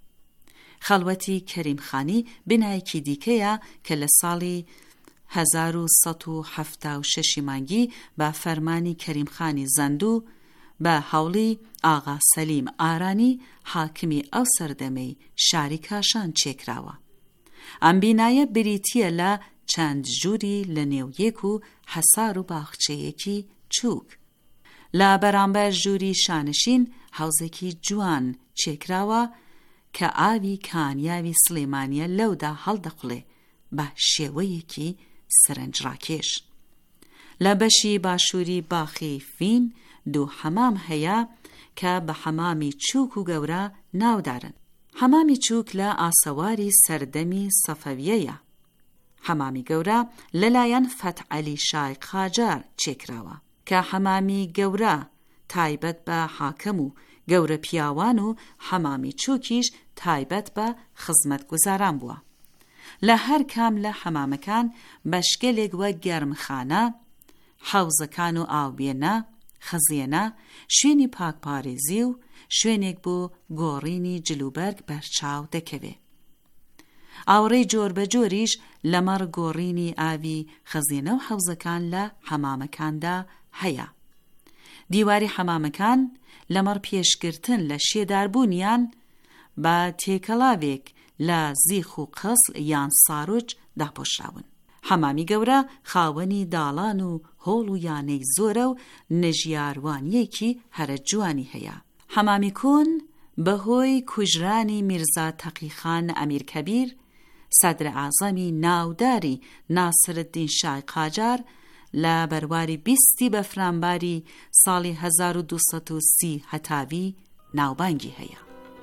خەڵوەتی کەریمخانی بنایەکی دیکەیە کە لە ساڵی هەزار و سەد و هەفتا و شەش مانگی بە فەرمانی کەریمخانی زەندوو بە هەوڵی ئاغا سەلیم ئارانی حاکمی ئەو سەردەمەی شاری کاشان چێکراوە. ئەم بینایە بریتیە لە چەند ژووری لە نێویەک و حەسار و باخچەیەکی چووک. لە بەرامبەر ژووری شانشین حەوزێکی جوان چێکراوە کە ئاوی کانیاوی سلێمانیە لەودا هەڵدەقڵێ بە شێوەیەکی سەرنجڕاکێش. لە بەشی باشووری باخی فین دوو حەمام هەیە کە بە حەمامی چووک و گەورە ناودارن. حەمامی چووک لە ئاسەواری سەردەمی سەفەویەیە. حەمامی گەورە لەلایەن فەتعەلی شای قاجار چێکراوە کە حەمامی گەورە تایبەت بە حاکەم و گەورە پیاوان و حەمامی چووکیش تایبەت بە خزمەتگوزاران بووە. لە هەر کام لە حەمامەکان بەشکێلێک وە گەرمخانە، حەوزەکان و ئاوبێنە، خزیێنە، شوێنی پاکپارێزی و شوێنێک بۆ گۆڕینی جلوبەرگ بەرچاو دەکەوێ. ئاوڕێی جۆر بە جۆریش لەمەڕ گۆڕینی ئاوی خزیێنە و حەوزەکان لە حەمامەکاندا هەیە. دیواری حەمامەکان لەمەڕ پێشگرتن لە شێداربوونیان بە تێکەڵاوێک لە زیخ و قەسڵ یان ساروج داپۆشراون. حەمامی گەورە خاوەنی داڵان و هۆڵ و یانەی زۆرە و نەژیاروانیەکی هەرە جوانی هەیە. حەمامی کۆن بەهۆی کوژرانی میرزا تەقیخان ئەمیرکەبیر، سەدرعەزەمی ناوداری ناسرالدین شای قاجار، لە بەرواری بیستی بەفرانباری ساڵی هەزار و دووسەد و سی هەتاوی ناوبانگی هەیە.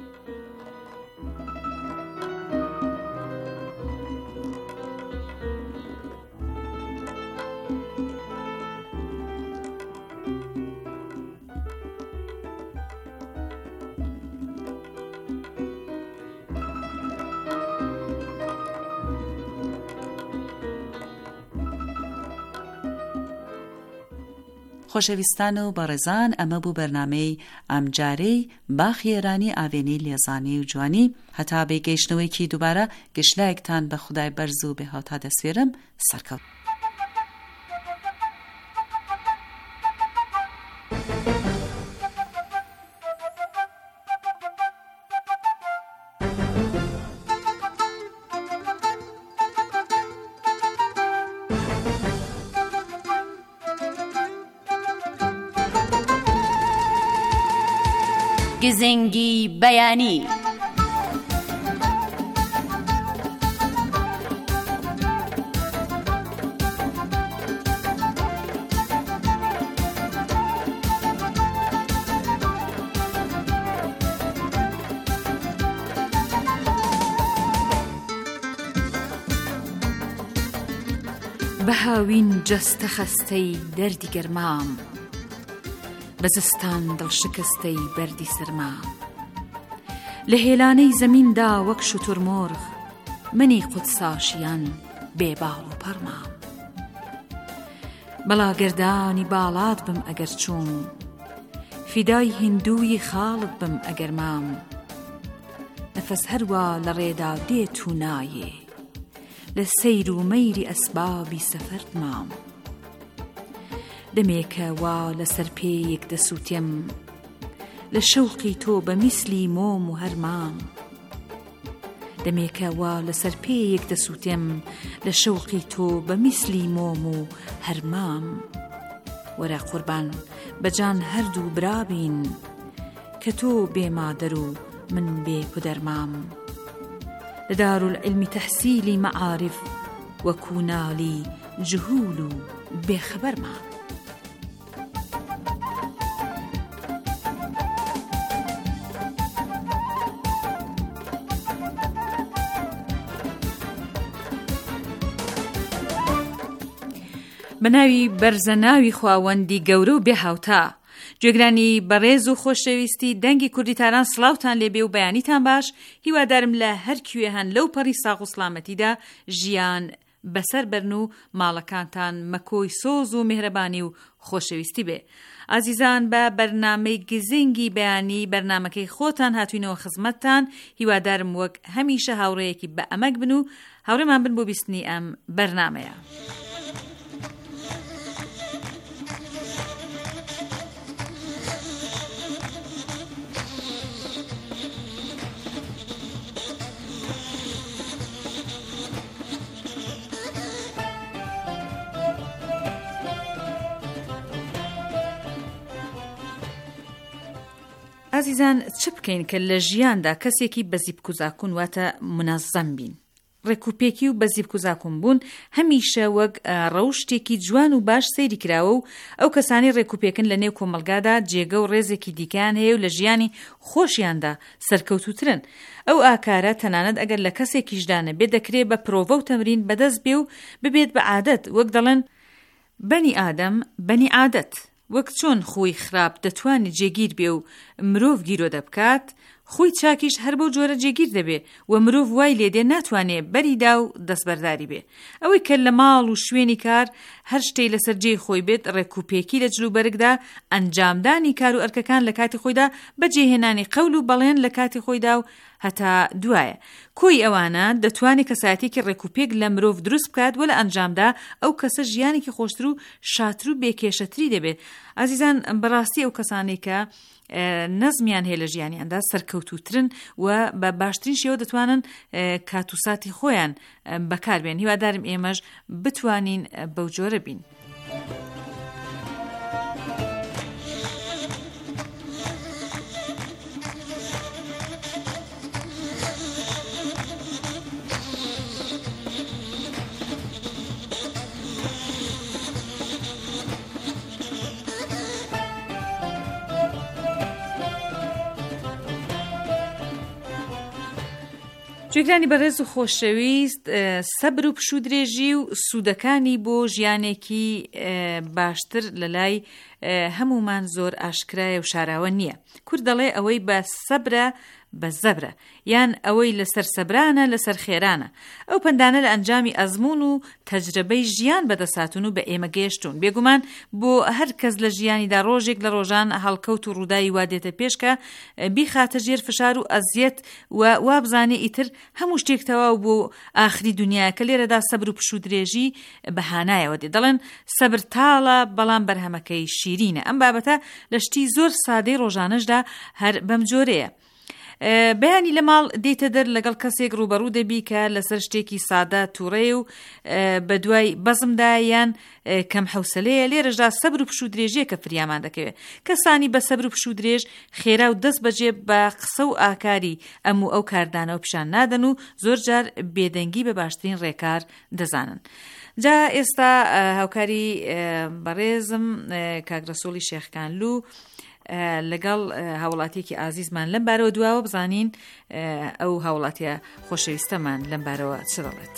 خۆشەویستان و بەڕێزان، ئەمە بوو بەرنامەی ئەم جارەی باخی ئێرانی ئاوێنەی لێزانی و جوانی. هەتا بێگەیشتنەوەیکی دووبارە گشتلایەکتان بە خودای بەرز و بێهاوتا دەسپێرم. سەرکەوت. گزنگی بەیانی. بەهاوین جەستە خەستەی دەردی گەرمام، بەزستان دڵشکستەی بەردی سەرما. لە هێلانەی زەمیندا وەک شترمۆرغ، منی قودساشیان بێباڵ و پەڕمام. بەڵا گەردانی باڵات بم ئەگەر چووم، فیدای هندووی خاڵت بم ئەگەر مام. نەفەس هەروە لە ڕێدا دێت و نایێ، لە سەیر و مەیری ئەسبابی سەفەرت مام. دەمێکە وا لەسەر پێیەک دەسووتێم، لە شەوقی تۆ بە میسلی مۆم و هەرمام. دەمێکە وا لەسەر پێیەک دەسووتێم، لە شەوقی تۆ بە میسلی مۆم و هەرمام. وەرە قوربان بەجان هەردوو برابین، کە تۆ بێ مادەر و من بێ پودەرمام. لە دارولعیلمی تەحسیلی مەعارف، وەکوونالی جهول و بێخەبەرمان. بەناوی بەرزەناوی خواوەندی گەورە و بێهاوتا، گوێگرانی بەڕێز و خۆشەویستی دەنگی کوردیتاران، سڵاوتان لێبێ و بەیانیتان باش. هیوادارم لە هەر کوێ هەن لەو پەڕی ساغ و سڵامەتیدا ژیان بەسەر بەرن و ماڵەکانتان مەکۆی سۆز و میهرەبانی و خۆشەویستی بێ. ئازیزان، بە بەرنامەی گزینگی بەیانی بەرنامەکەی خۆتان هاتوینەوە خزمەتتان. هیوادارم وەک هەمیشە هاوڕێیەکی بە ئەمەک بن و هاوڕێمان بن بۆ بیستنی ئەم بەرنامەیە. ئازیزان، چ بکەین کە لە ژیاندا کەسێکی بەزیب کوزاکوون واتە منەزەم بین؟ ڕێکوپێکی و بەزیب کوزاکوون بوون هەمیشە وەک ڕەوشتێکی جوان و باش سەیری کراوە و ئەو کەسانی ڕێکوپێکن لە نێو کۆمەلگادا جێگە و ڕێزێکی دیکەیان هەیە و لە ژیانی خۆشیاندا سەرکەوتوترن. ئەو ئاکارە تەنانەت ئەگەر لە کەسێکیشدانە بێ دەکرێت بە پرۆڤە و تەمرین بەدەست بێ و ببێت بە عادەت. وەک دەڵێن بەنی ئادەم بەنی عادەت. وەک چۆن خۆی خراپ دەتوانێت جێگیر بێ و مرۆڤ گیرۆ دەبکات، خۆی چاکیش هەر بەو جۆرە جێگیر دەبێ و مرۆڤ وای لێدێ ناتوانێت بەریدا و دەستبەرداری بێ. ئەوەی کە لە ماڵ و شوێنی کار هەر شتەی لەسەر جێی خۆی بێت، ڕێکوپێکی لە جلوبەرگدا، ئەنجامدانی کار و ئەرکەکان لە کاتی خۆیدا، بەجێهێنانی قەول و بەڵێن لە کاتی خۆیدا و هەتا دوایە. کۆی ئەوانە دەتوانێت کەسایەتێکی ڕێکوپێک لە مرۆڤ دروست بکات و لە ئەنجامدا ئەو کەسە ژیانێکی خۆشتر و شاتر و بێکێشەتری دەبێت. ئازیزان، بەڕاستی ئەو کەسانێک کە نەزمیان هەیە لە ژیانیاندا سەرکەوتوترن و بە باشترین شێوە دەتوانن کات و ساتی خۆیان بەکاربێن. هیوادارم ئێمەش بتوانین بەو جۆرە بین. گوێگرانی بەڕێز و خۆشەویست، سەبر و پشودرێژی و سوودەکانی بۆ ژیانێکی باشتر لە لای هەمومان زۆر ئاشکرایە و شاراوە نییە. کورد دەڵێ ئەوەی بە سەبرە بە زەبرە، یان ئەوەی لەسەر سەبرانە لەسەر خێرانە. ئەو پندانە لە ئەنجامی ئەزمون و تەجربەی ژیان بەدەساتون و بە ئێمە گەیشتون. بێگومان بۆ هەر کەس لە ژیانیدا ڕۆژێک لە ڕۆژان هەڵکەوت و ڕووداوی وا دێتە پێشکە بیخاتە ژێر فشار و ئەزیەت و وابزانێ ئیتر هەموو شتێک تەواو بۆ ئاخری دنیا، کە لێرەدا سەبر و پشودرێژی بەهانایەوە دێ. دەڵێن سەبر تاڵە بەڵام بەرهەمەکەی شیرینە. ئەم بابەتە لە شتی زۆر سادەی ڕۆژانەشدا هەر بەم جۆرەیە. بەیانی لە ماڵ دیتە دەر لەگەڵ کەسێک ڕوبەڕوو دەبی کە لەسەر شتێکی سادە تووڕێ و بە دوای بەزمدا یان کەم حوسلەیە. لێرەشدا سەبر و پشودرێژیە کە فریامان دەکەوێت. کەسانی بە سەبر و پشودرێژ خێرا و دەست بەجێ بە قسە و ئاکاری ئەم و ئەو کاردانەوە پیشان نادەن و زۆر جار بێدەنگی بە باشترین ڕێکار دەزانن. جا ئێستا هاوکاری بەڕێزم کاک ڕەسوڵی شێخکانلوو لەگەڵ هاوڵاتیەکی ئازیزمان لەم بارەوە دواوە بزانین ئەو هاوڵاتیە خۆشەویستەمان لەم بارەوە چ دەڵێت.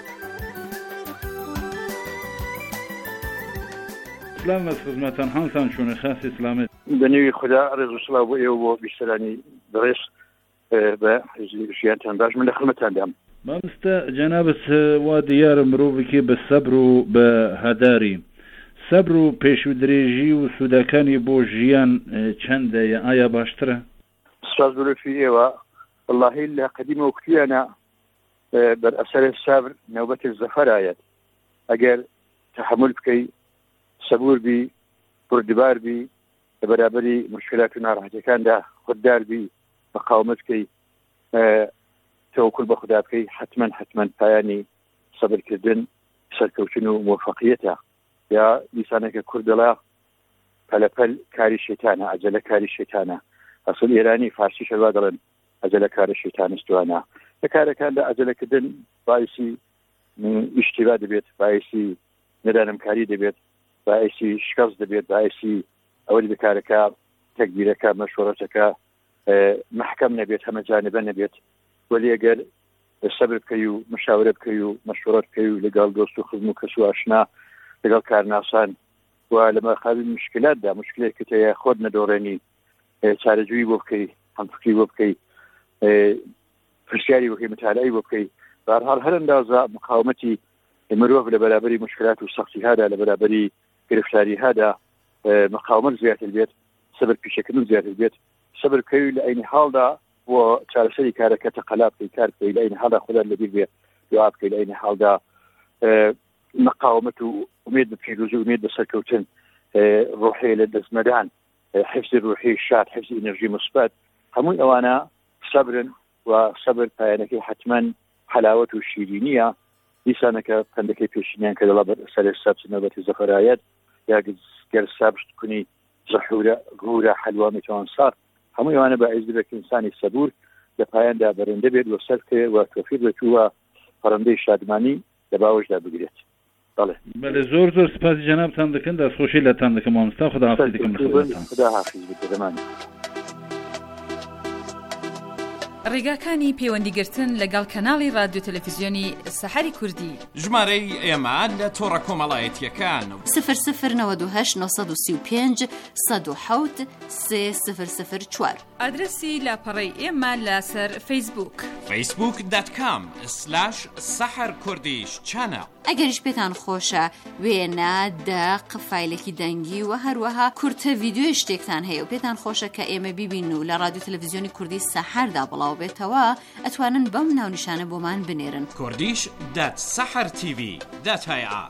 سلام از خدمتان هەمتان چۆنە خاسی سلامت بەنێوی خوددا ڕێز و سڵاو بۆ ئێوە بۆ بیستەرانی بەڕێز بە ژیانتان باش. من لە خدمەتاندام. مامۆستا جەنابەت وا دیارە مرۆڤێکی بە سەبر و بە هەداری سەبر و پێشودرێژی و سوودەکانی بۆ ژیان چەندەیە؟ ئایا باشترە؟ سپاس بەرەفی ئێوە. واللهی لە قەدیمە وەکتیانە بەر ئەسەر سەبر نەوبەتی زەفەرایەت. ئەگەر تەحمل بکەی، سەبور بی، پردبار بی، لە بەرابەری مشکلات و ناڕەحەتیەکاندا خوددار بی، مقاومت بکەی، تەوەکل بە خوددا بکەی، حتمەن حتمەن پایانی سەبرکردن سەرکەوتن و موفەقیەتە. یا دیسانێکە کورد دەڵا پەلەپەل کاری شێتانە، ئەجەلە کاری شێتانە. ئەسڵ ئێرانی فارسی شەوا دەڵێن ئەجەلە کارە شێتانستوانە. لە کارەکاندا ئەجەلەکردن باعثی ئیشتیبا دەبێت، باعثی نەدانمکاری دەبێت، باعثی شکست دەبێت، باعثی ئەوەی بکارەکە تەکبیرەکە مەشوەڕەتەکە محکەم نەبێت، هەمە جانبە نەبێت. وەلی ئەگەر سەبر بکەی و مشاورە بکەی و مەشوەڕەت بکەی و لەگەڵ دۆست و خزم و کەس و ئاشنا لەگەڵ کارناسان و لە مەقابل مشکلاتدا مشکلێک کە هەیە خۆت نەدۆڕێنی، چارەجووی بۆ بکەی، هەمفکری بۆ بکەی، پرسیاری بۆ بکەی، متالعی بۆ بکەی. بەهەرحاڵ هەر ئەندازە مقاومەتی مرۆڤ لە بەرابەری مشکلات و سەختی هادا لە بەرابەری گرفتاری هادا مقاومت زیاتر بێت سەبر پیشەکردن زیاتر بێت سەبر بکەوی لە عینی حاڵدا بۆ چارەسەری کارەکە تەقەلا بکەی کار بکەی لە عینی حاڵدا خودت لەبیر بێ دعا بکەی لە عینی حاڵدا مقاومت و امید بە پیرۆزی و امید بە سەرکەوتن ڕوحی لە دەستمەدان حفظی ڕوحی شاد حفظی ئەنەرژی مثبت هەمووی ئەوانە سەبرن و سەبر پایانەکەی حتمەن حلاوەت و شیرینیە دیسانەکە پندەکەی پێشینیان کە دەڵا سەر سەبز نەبەتی زەفەرایەت یا گەر سەبز کنی زەحورە غورە حەلوا میتوان سار هەمووی ئەوانە باعث دەبێت کە ئینسانی سەبور لە پایاندا بەرەندە بێت و سەرکەوێت و تۆفیق بێت و پەڕەندەی شادمانی لە باوەشدا بگرێت. بەڵێ زۆر زۆر سپاسی جەنابتان دەکەن دەستخۆشی لەتان دەکەم مامۆستا خوداحافیز دەکەم خدا حافیز بێت دەمانێت. ڕێگاکانی پەیوەندیگرتن لەگەڵ کەناڵی رادیۆ تەلەڤیزیۆنی سەحەری کوردی ژمارەی ئێمە لە تۆڕە کۆمەڵایەتیەکان صفر صفر نود و هشت نۆ سی و پێنج سەد و حەوت سێ صفر صفر چوار ئادرسی لاپەڕەی ئێمە لەسەر فەیسبووک فەیسبووک دات کام سلاش سەحەر کوردیش چانە. ئەگەریش پێتان خۆشە وێنە دەق فایلێکی دەنگی و هەروەها کورتە ڤیدیۆی شتێکتان هەیە و پێتان خۆشە کە ئێمە بیبین و لە رادیۆ تەلەڤیزیۆنی کوردی سەحەردا بڵاو بێتەوە ئەتوانن بەم ناونیشانە بۆمان بنێرن کوردیش دات سەحەر تیڤی دات هەیە.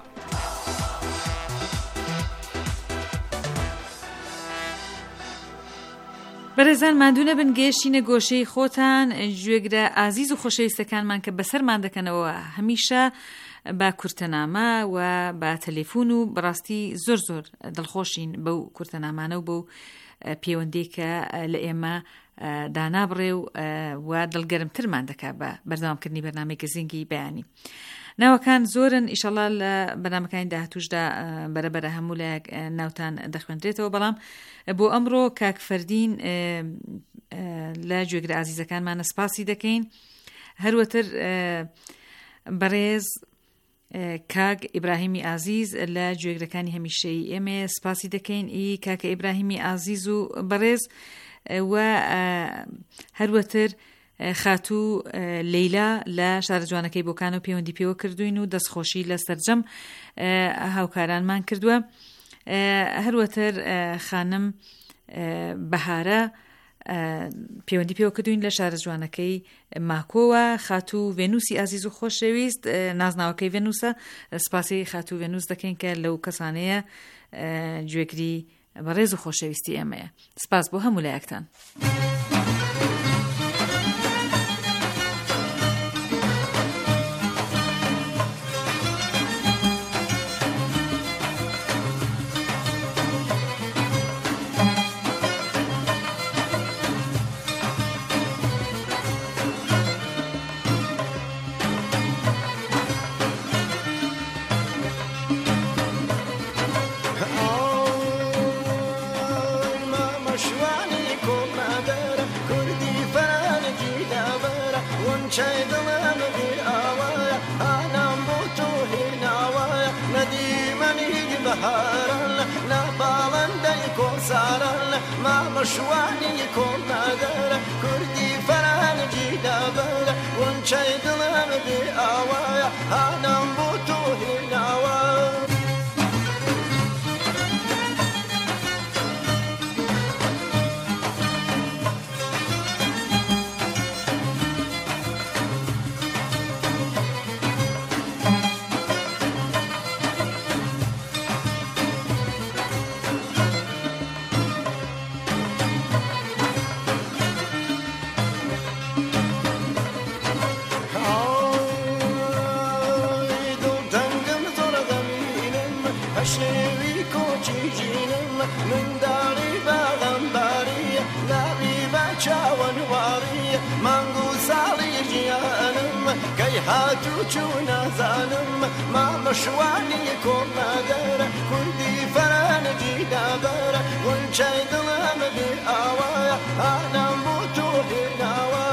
بەرەزان مادوونە بن گەیشتینە گۆشەی خۆتان گوێگرە ئازیز و خۆشەویستەکانمان کە بەسەرمان دەکەنەوە هەمیشە با کورتەنامە و با تەلێفۆن و بەڕاستی زۆر زۆر دڵخۆشین بەو کورتەنامانە و بەو پەیوەندی کە لە ئێمە دانابڕێ و و دڵگەرمترمان دەکا بە بەردەوامکردنی بەرنامەی گەزینگی بەیانی. ناوەکان زۆرن ئیشەڵا لە بەرنامەکانی داهاتووشدا بەرەبەرە هەموو لە ناوتان دەخوێنرێتەوە بەڵام بۆ ئەمڕۆ کاک فەردین لە گوێگرە ئازیزەکانمانە سپاسی دەکەین هەروەتر بەڕێز کاک ئیبراهیمی ئازیز لە گوێگرەکانی هەمیشەی ئێمە سپاسی دەکەین ئی کاکە ئیبراهیمی ئازیز و بەڕێز و هەروەتر خاتوو لەیلا لە شارە جوانەکەی بۆکان و پەیوەندی پێوە کردوین و دەستخۆشی لە سەرجەم هاوکارانمان کردووە. هەروەتر خانم بەهارە پەیوەندی پێوە کردوین لە شارە جوانەکەی ماکۆوە. خاتوو ڤێنوسی ئازیز و خۆشەویست نازناوەکەی ڤێنوسە سپاسی خاتوو ڤێنوس دەکەین کە لەو کەسانەیە گوێگری بەڕێز و خۆشەویستی ئێمەیە. سپاس بۆ هەموو لایەکتان. مشوانی کۆم نادەرە کوردی فەرانگی دابەرە وەنچەی دڵم بێ ئاوایە هانم بۆ تۆ هێناوە. هاتو چون نازانم ما مشوانی کۆم نادەرە کوردی فەرانگی دابەرە وەنچەی دڵم بێ ئاوایە هانم بۆ تۆ هێناوە.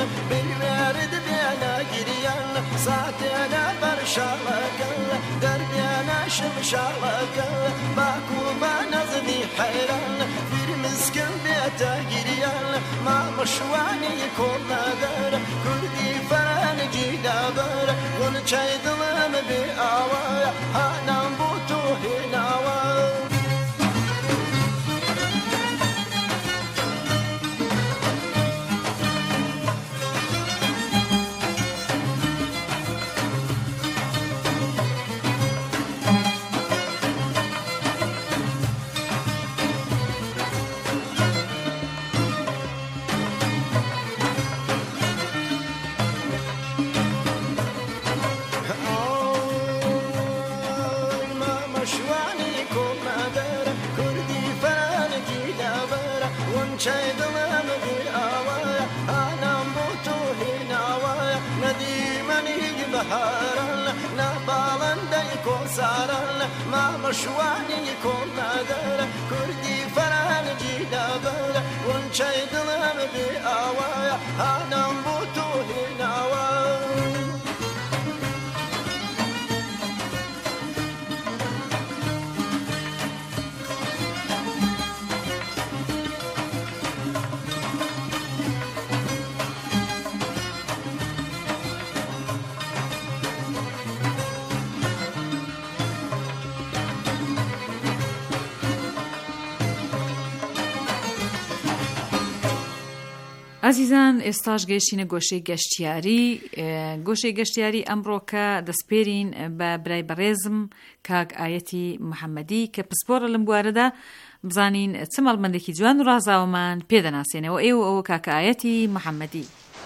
بالورد بينا قريان ساعتنا برشالك دربينا شمشالك باكو ما نظني حيران في مسكن بيتا قريان ما مشواني يكون نادر كردي فرانجي دابر ونشاي ظلم بآوايا هانا بوتو هناوا ما مشواني يكون نادر كردي فرانجي دابر ونشاي ظلم بآوايا أنا مبوتو هناوا ئازیزان ئێستاش گەیشتینە گۆشەی گەشتیاری گۆشەی گەشتیاری ئەمڕۆکە دەسپێرین بە برای بەڕێزم کاک ئایەتی محەممەدی کە پسپۆرە لەم بوارەدا بزانین چ مەڵبەندێکی جوان و ڕازاوەمان پێدەناسێنەوە ئێوە ئەوە کاکە ئایەتی محەممەدی.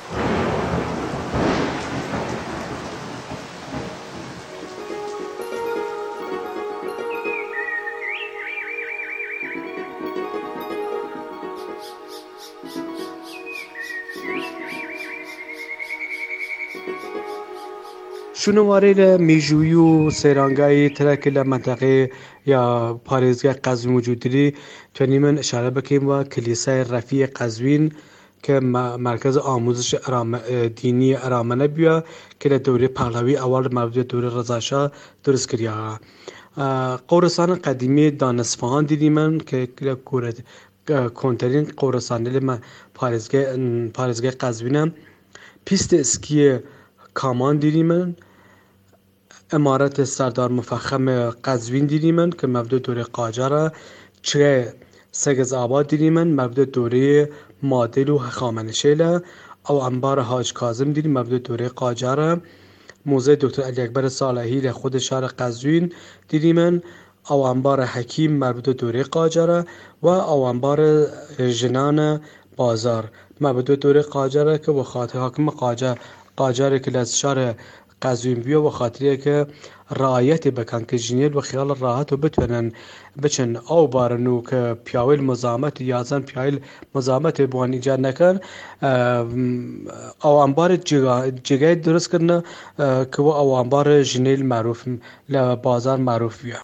شنواری ل میجویی و سیرانگاهی ترک ل منطقه یا پارێزگای قزوین وجود داری توانی من اشاره بکنیم و کلیسای رفیع قزوین که مرکز آموزش دینی ارامنه بیا که ل دوره پهلوی اول مربوط دوره رضا شاه درست کرده. قورستان قدیمی دانسفهان دیدی من که کورد کنترین قورستان ل پارێزگای پارێزگای قزوینم. پیست اسکی کامان دیدی من. امارت سردار مفخم قزوین دیدی من که مبدو دوره قاجاره. چره سگز آباد دیدی من مبدو دوره مادل و هخامنشیله. او انبار حاج کاظم دیدی مبدو دوره قاجاره. موزه دکتر علی اکبر صالحی ل خود شهر قزوین دیدی من. او انبار حکیم مبدو دوره قاجاره و او انبار جنان بازار مبدو دوره قاجاره که و خاطر حاکم قاجار قاجاره که از شهر قزوین بیا و خاطریه که رعایت بکن که جنیل و خیال راحت و بتونن بچن او بارنو که پیاویل مزامت یازن پیاویل مزامت بوان ایجاد نکن او انبار جگای درست کرنه که و او انبار جنیل معروف لبازار معروف بیا.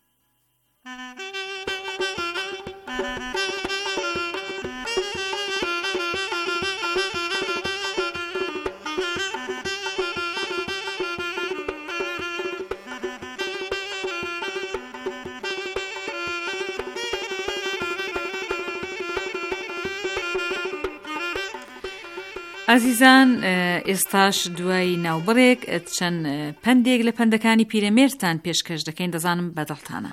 ئازیزان ئێستاش دوای ناوبڕێک چەند پندێک لە پندەکانی پیرەمێرتان پێشکەش دەکەین دەزانم بەدڵتانە.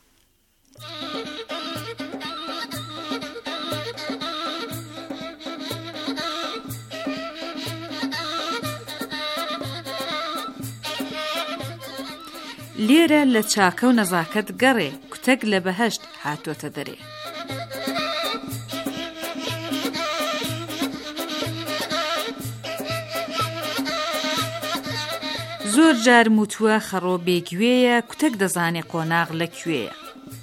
لێرە لە چاکە و نەزاکەت گەڕێ کوتەک لە بەهەشت هاتوۆتە دەرێ. زۆر جار موتووە خەڕۆ بێگوێیە کوتەک دەزانێ قۆناغ لەکوێیە.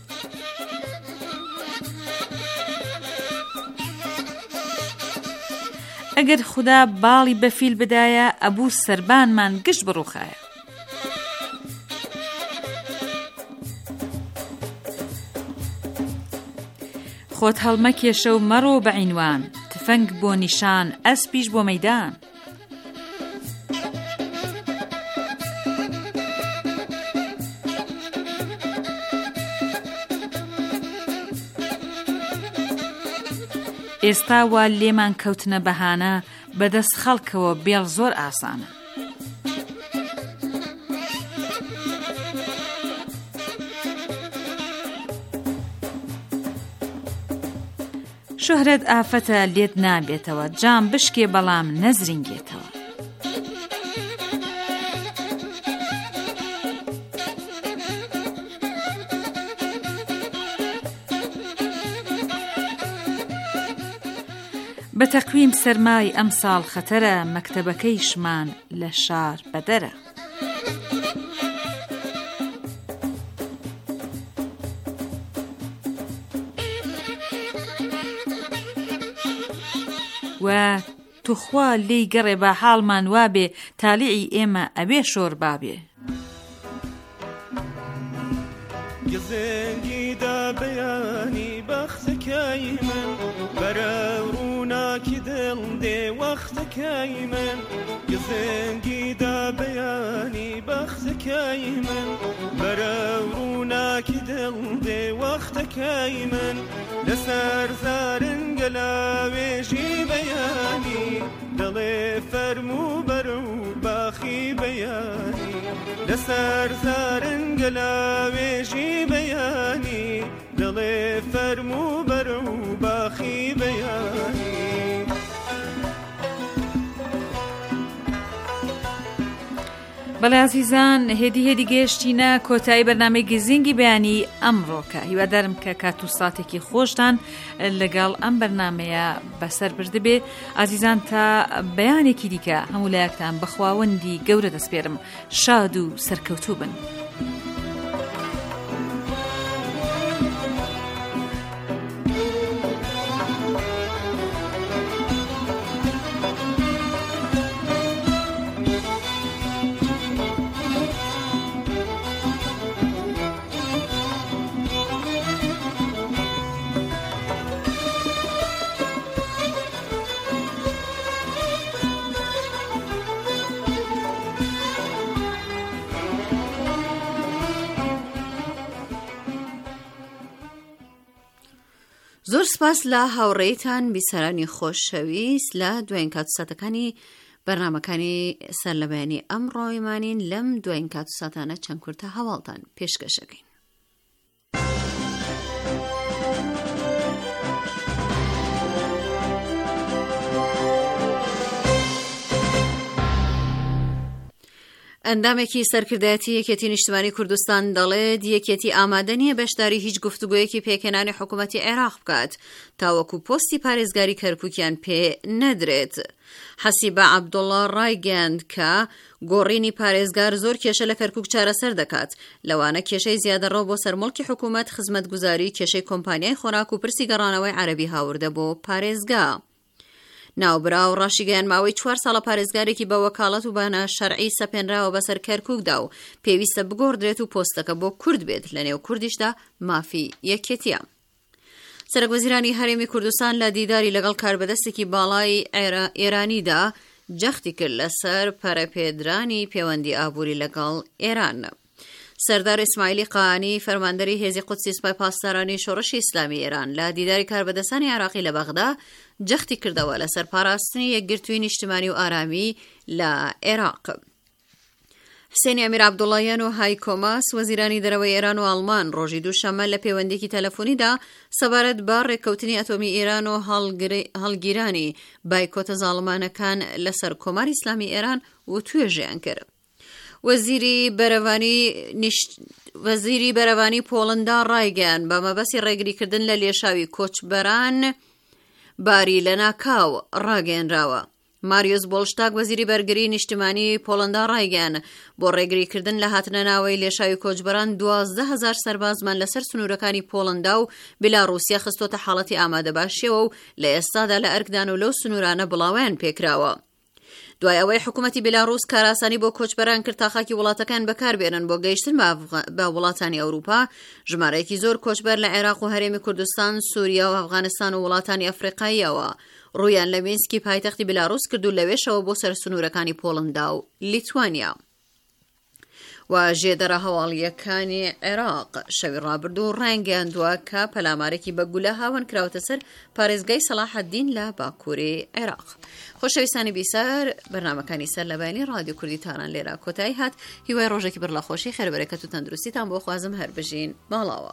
ئەگەر خوددا باڵی بەفیل بدایە ئەبوو سەربانمان گشت بڕووخایە. خۆت هەڵمە کێشە و مەڕۆ بە عینوان تفەنگ بۆ نیشان ئەسپیش بۆ مەیدان. ئێستا وا لێمان کەوتنە بەهانە بەدەست خەڵکەوە بێڵ زۆر ئاسانە. شۆهرەت ئافەتە لێت نابێتەوە، جام بشکێ بەڵام نەزرینگێتەوە. بە تەقویم سەرمای ئەم ساڵ خەتەرە، مەکتەبەکەیشمان لە شار بەدەرە. و توخوا لی گەڕێ بە حاڵمان وابێ، تالیعی ئێمە ئەبێ شۆر بابێ. گزنگیدا بەیانی بەختەکەی من، بەرە ڕووناکی دڵ دێ وەختەکەی من. گزنگیدا بەیانی بەختەکەی من، بەرە ڕووناکی دڵ دێ وەختەکەی من. لەسەر زارنگە لاوێژی بەیانی، دڵێ فەرموو بەرە و باخی بەیانی. لەسەر زارنگە لاوێژی بەیانی، دڵێ فەرموو بەرە و باخی بەیانی. بەڵێ عزیزان، هێدی هێدی گەیشتینە کۆتایی بەرنامەی گزینگی بەیانی ئەمڕۆکە. هیوادارم کە کات و ساتێکی خۆشتان لەگەڵ ئەم بەرنامەیە بەسەر بردبێ. عزیزان، تا بەیانێکی دیکە هەموو لایەکتان بە خواوەندی گەورە دەسپێرم. شاد و سەرکەوتوو بن. زۆر سپاس لە هاوڕێیتان بیسەرانی خۆشەویست. لە دوایین کات و ساتەکانی بەرنامەکانی سەر لە بەیانی ئەمڕۆیمانین. لەم دوایین کات و ساتانە چەند کورتە هەواڵتان پێشکەشەکەین. ئەندامێکی سەرکردایەتی یەکێتی نیشتیمانی کوردستان دەڵێت یەکێتی ئامادە نیە بەشداری هیچ گفتوگویەکی پێکهێنانی حکوومەتی عێراق بکات تاوەکو پۆستی پارێزگاری کەرکووکیان پێ نەدرێت. حەسیبە عەبدوڵڵا ڕایگەیاند کە گۆڕینی پارێزگار زۆر کێشە لە کەرکووک چارەسەر دەکات، لەوانە کێشەی زیادەڕەو بۆ سەرمەڵکی حکوومەت، خزمەتگوزاری، کێشەی کۆمپانیای خۆراک و پرسی گەڕانەوەی عەرەبی هاوردە بۆ پارێزگا. ناوبراو ڕاشیگەیان ماوەی چوار ساڵە پارێزگارێکی بە وەکاڵەت و بەنە شەرعی سەپێنراوە بەسەر کەرکووکدا و پێویستە بگۆڕدرێت و پۆستەکە بۆ کورد بێت. لە نێو کوردیشدا مافی یەکێتیە. سەرۆکوەزیرانی هەرێمی کوردستان لە دیداری لەگەڵ کاربەدەستێکی باڵای ئێرانیدا جەختی کرد لەسەر پەرەپێدرانی پەیوەندی ئابووری لەگەڵ ئێران. سەردار ئیسماعیلی قانی فەرماندەری هێزی قودسی سوپای پاسدارانی شۆڕشی ئیسلامی ئێران لە دیداری کاربەدەستانی عێراقی لە بەغدا جەختی کردەوە لەسەر پاراستنی یەکگرتووی نیشتیمانی و ئارامی لە عێراق. حسێنی ئەمیر عەبدوڵڵایان و های کۆماس وەزیرانی دەرەوەی ئێران و ئەڵمان ڕۆژی دووشەممە لە پەیوەندێکی تەلەفۆنیدا سەبارەت بە ڕێککەوتنی ئەتۆمی ئێران و هەڵگیرانی بایکۆتە زاڵمانەکان لەسەر کۆماری ئیسلامی ئێران و توێژیان کرد. وەزیری بەرەوانی نیشت... وەزیری بەرەوانی پۆڵندا ڕایگەیاند بە مەبەستی ڕێگریکردن لە لێشاوی کۆچبەران باری لە ناکاو ڕاگەیەنراوە. ماریۆس بۆڵشتاک وەزیری بەرگری نیشتیمانی پۆڵندا ڕایگەیاند بۆ ڕێگریکردن لە هاتنە ناوەی لێشاوی کۆچبەران دوازدە هەزار سەربازمان لەسەر سنوورەکانی پۆڵندا و بێلاڕووسیا خستۆتە حاڵەتی ئامادەباشیەوە و لە ئێستادا لە ئەرکدان و لەو سنوورانە بڵاویان پێکراوە. دوای ئەوەی حکوومەتی بێلاڕووس کاراسانی بۆ کۆچبەران کرد تا خاکی وڵاتەکان بەکاربێنن بۆ گەیشتن بە وڵاتانی ئەوروپا، ژمارەیەکی زۆر کۆچبەر لە عێراق و هەرێمی کوردستان، سووریا و ئەفغانستان و وڵاتانی ئەفریقاییەوە ڕوویان لە مینسکی پایتەختی بێلاڕووس کرد و لەوێشەوە بۆ سەر سنوورەکانی پۆڵندا و لیتوانیا. و ژێدەرە هەواڵیەکانی عێراق شەوی ڕابردوو ڕایگەیاندووە کە پەلامارێکی بە گولە هاوان کراوەتە سەر پارێزگای سەلاحەددین لە باکووری عێراق. خۆشەویستانی بیسەر، بەرنامەکانی سەر لە بەیانی ڕادیۆ کوردی تاران لێرە کۆتایی هات. هیوای ڕۆژێکی بڕ لە خۆشی خێربەرەکەت و تەندروستیتان بۆ خوازم هەر بژین ماڵاوە.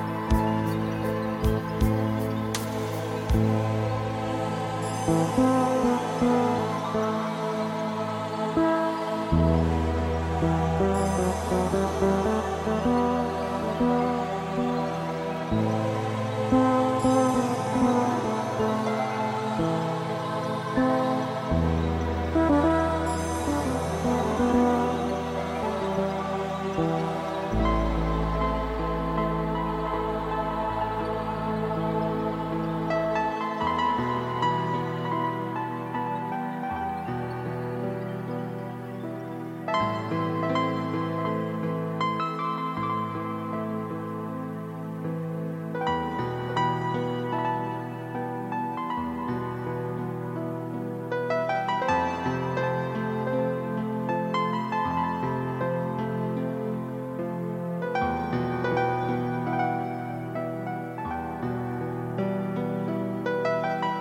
Thank you.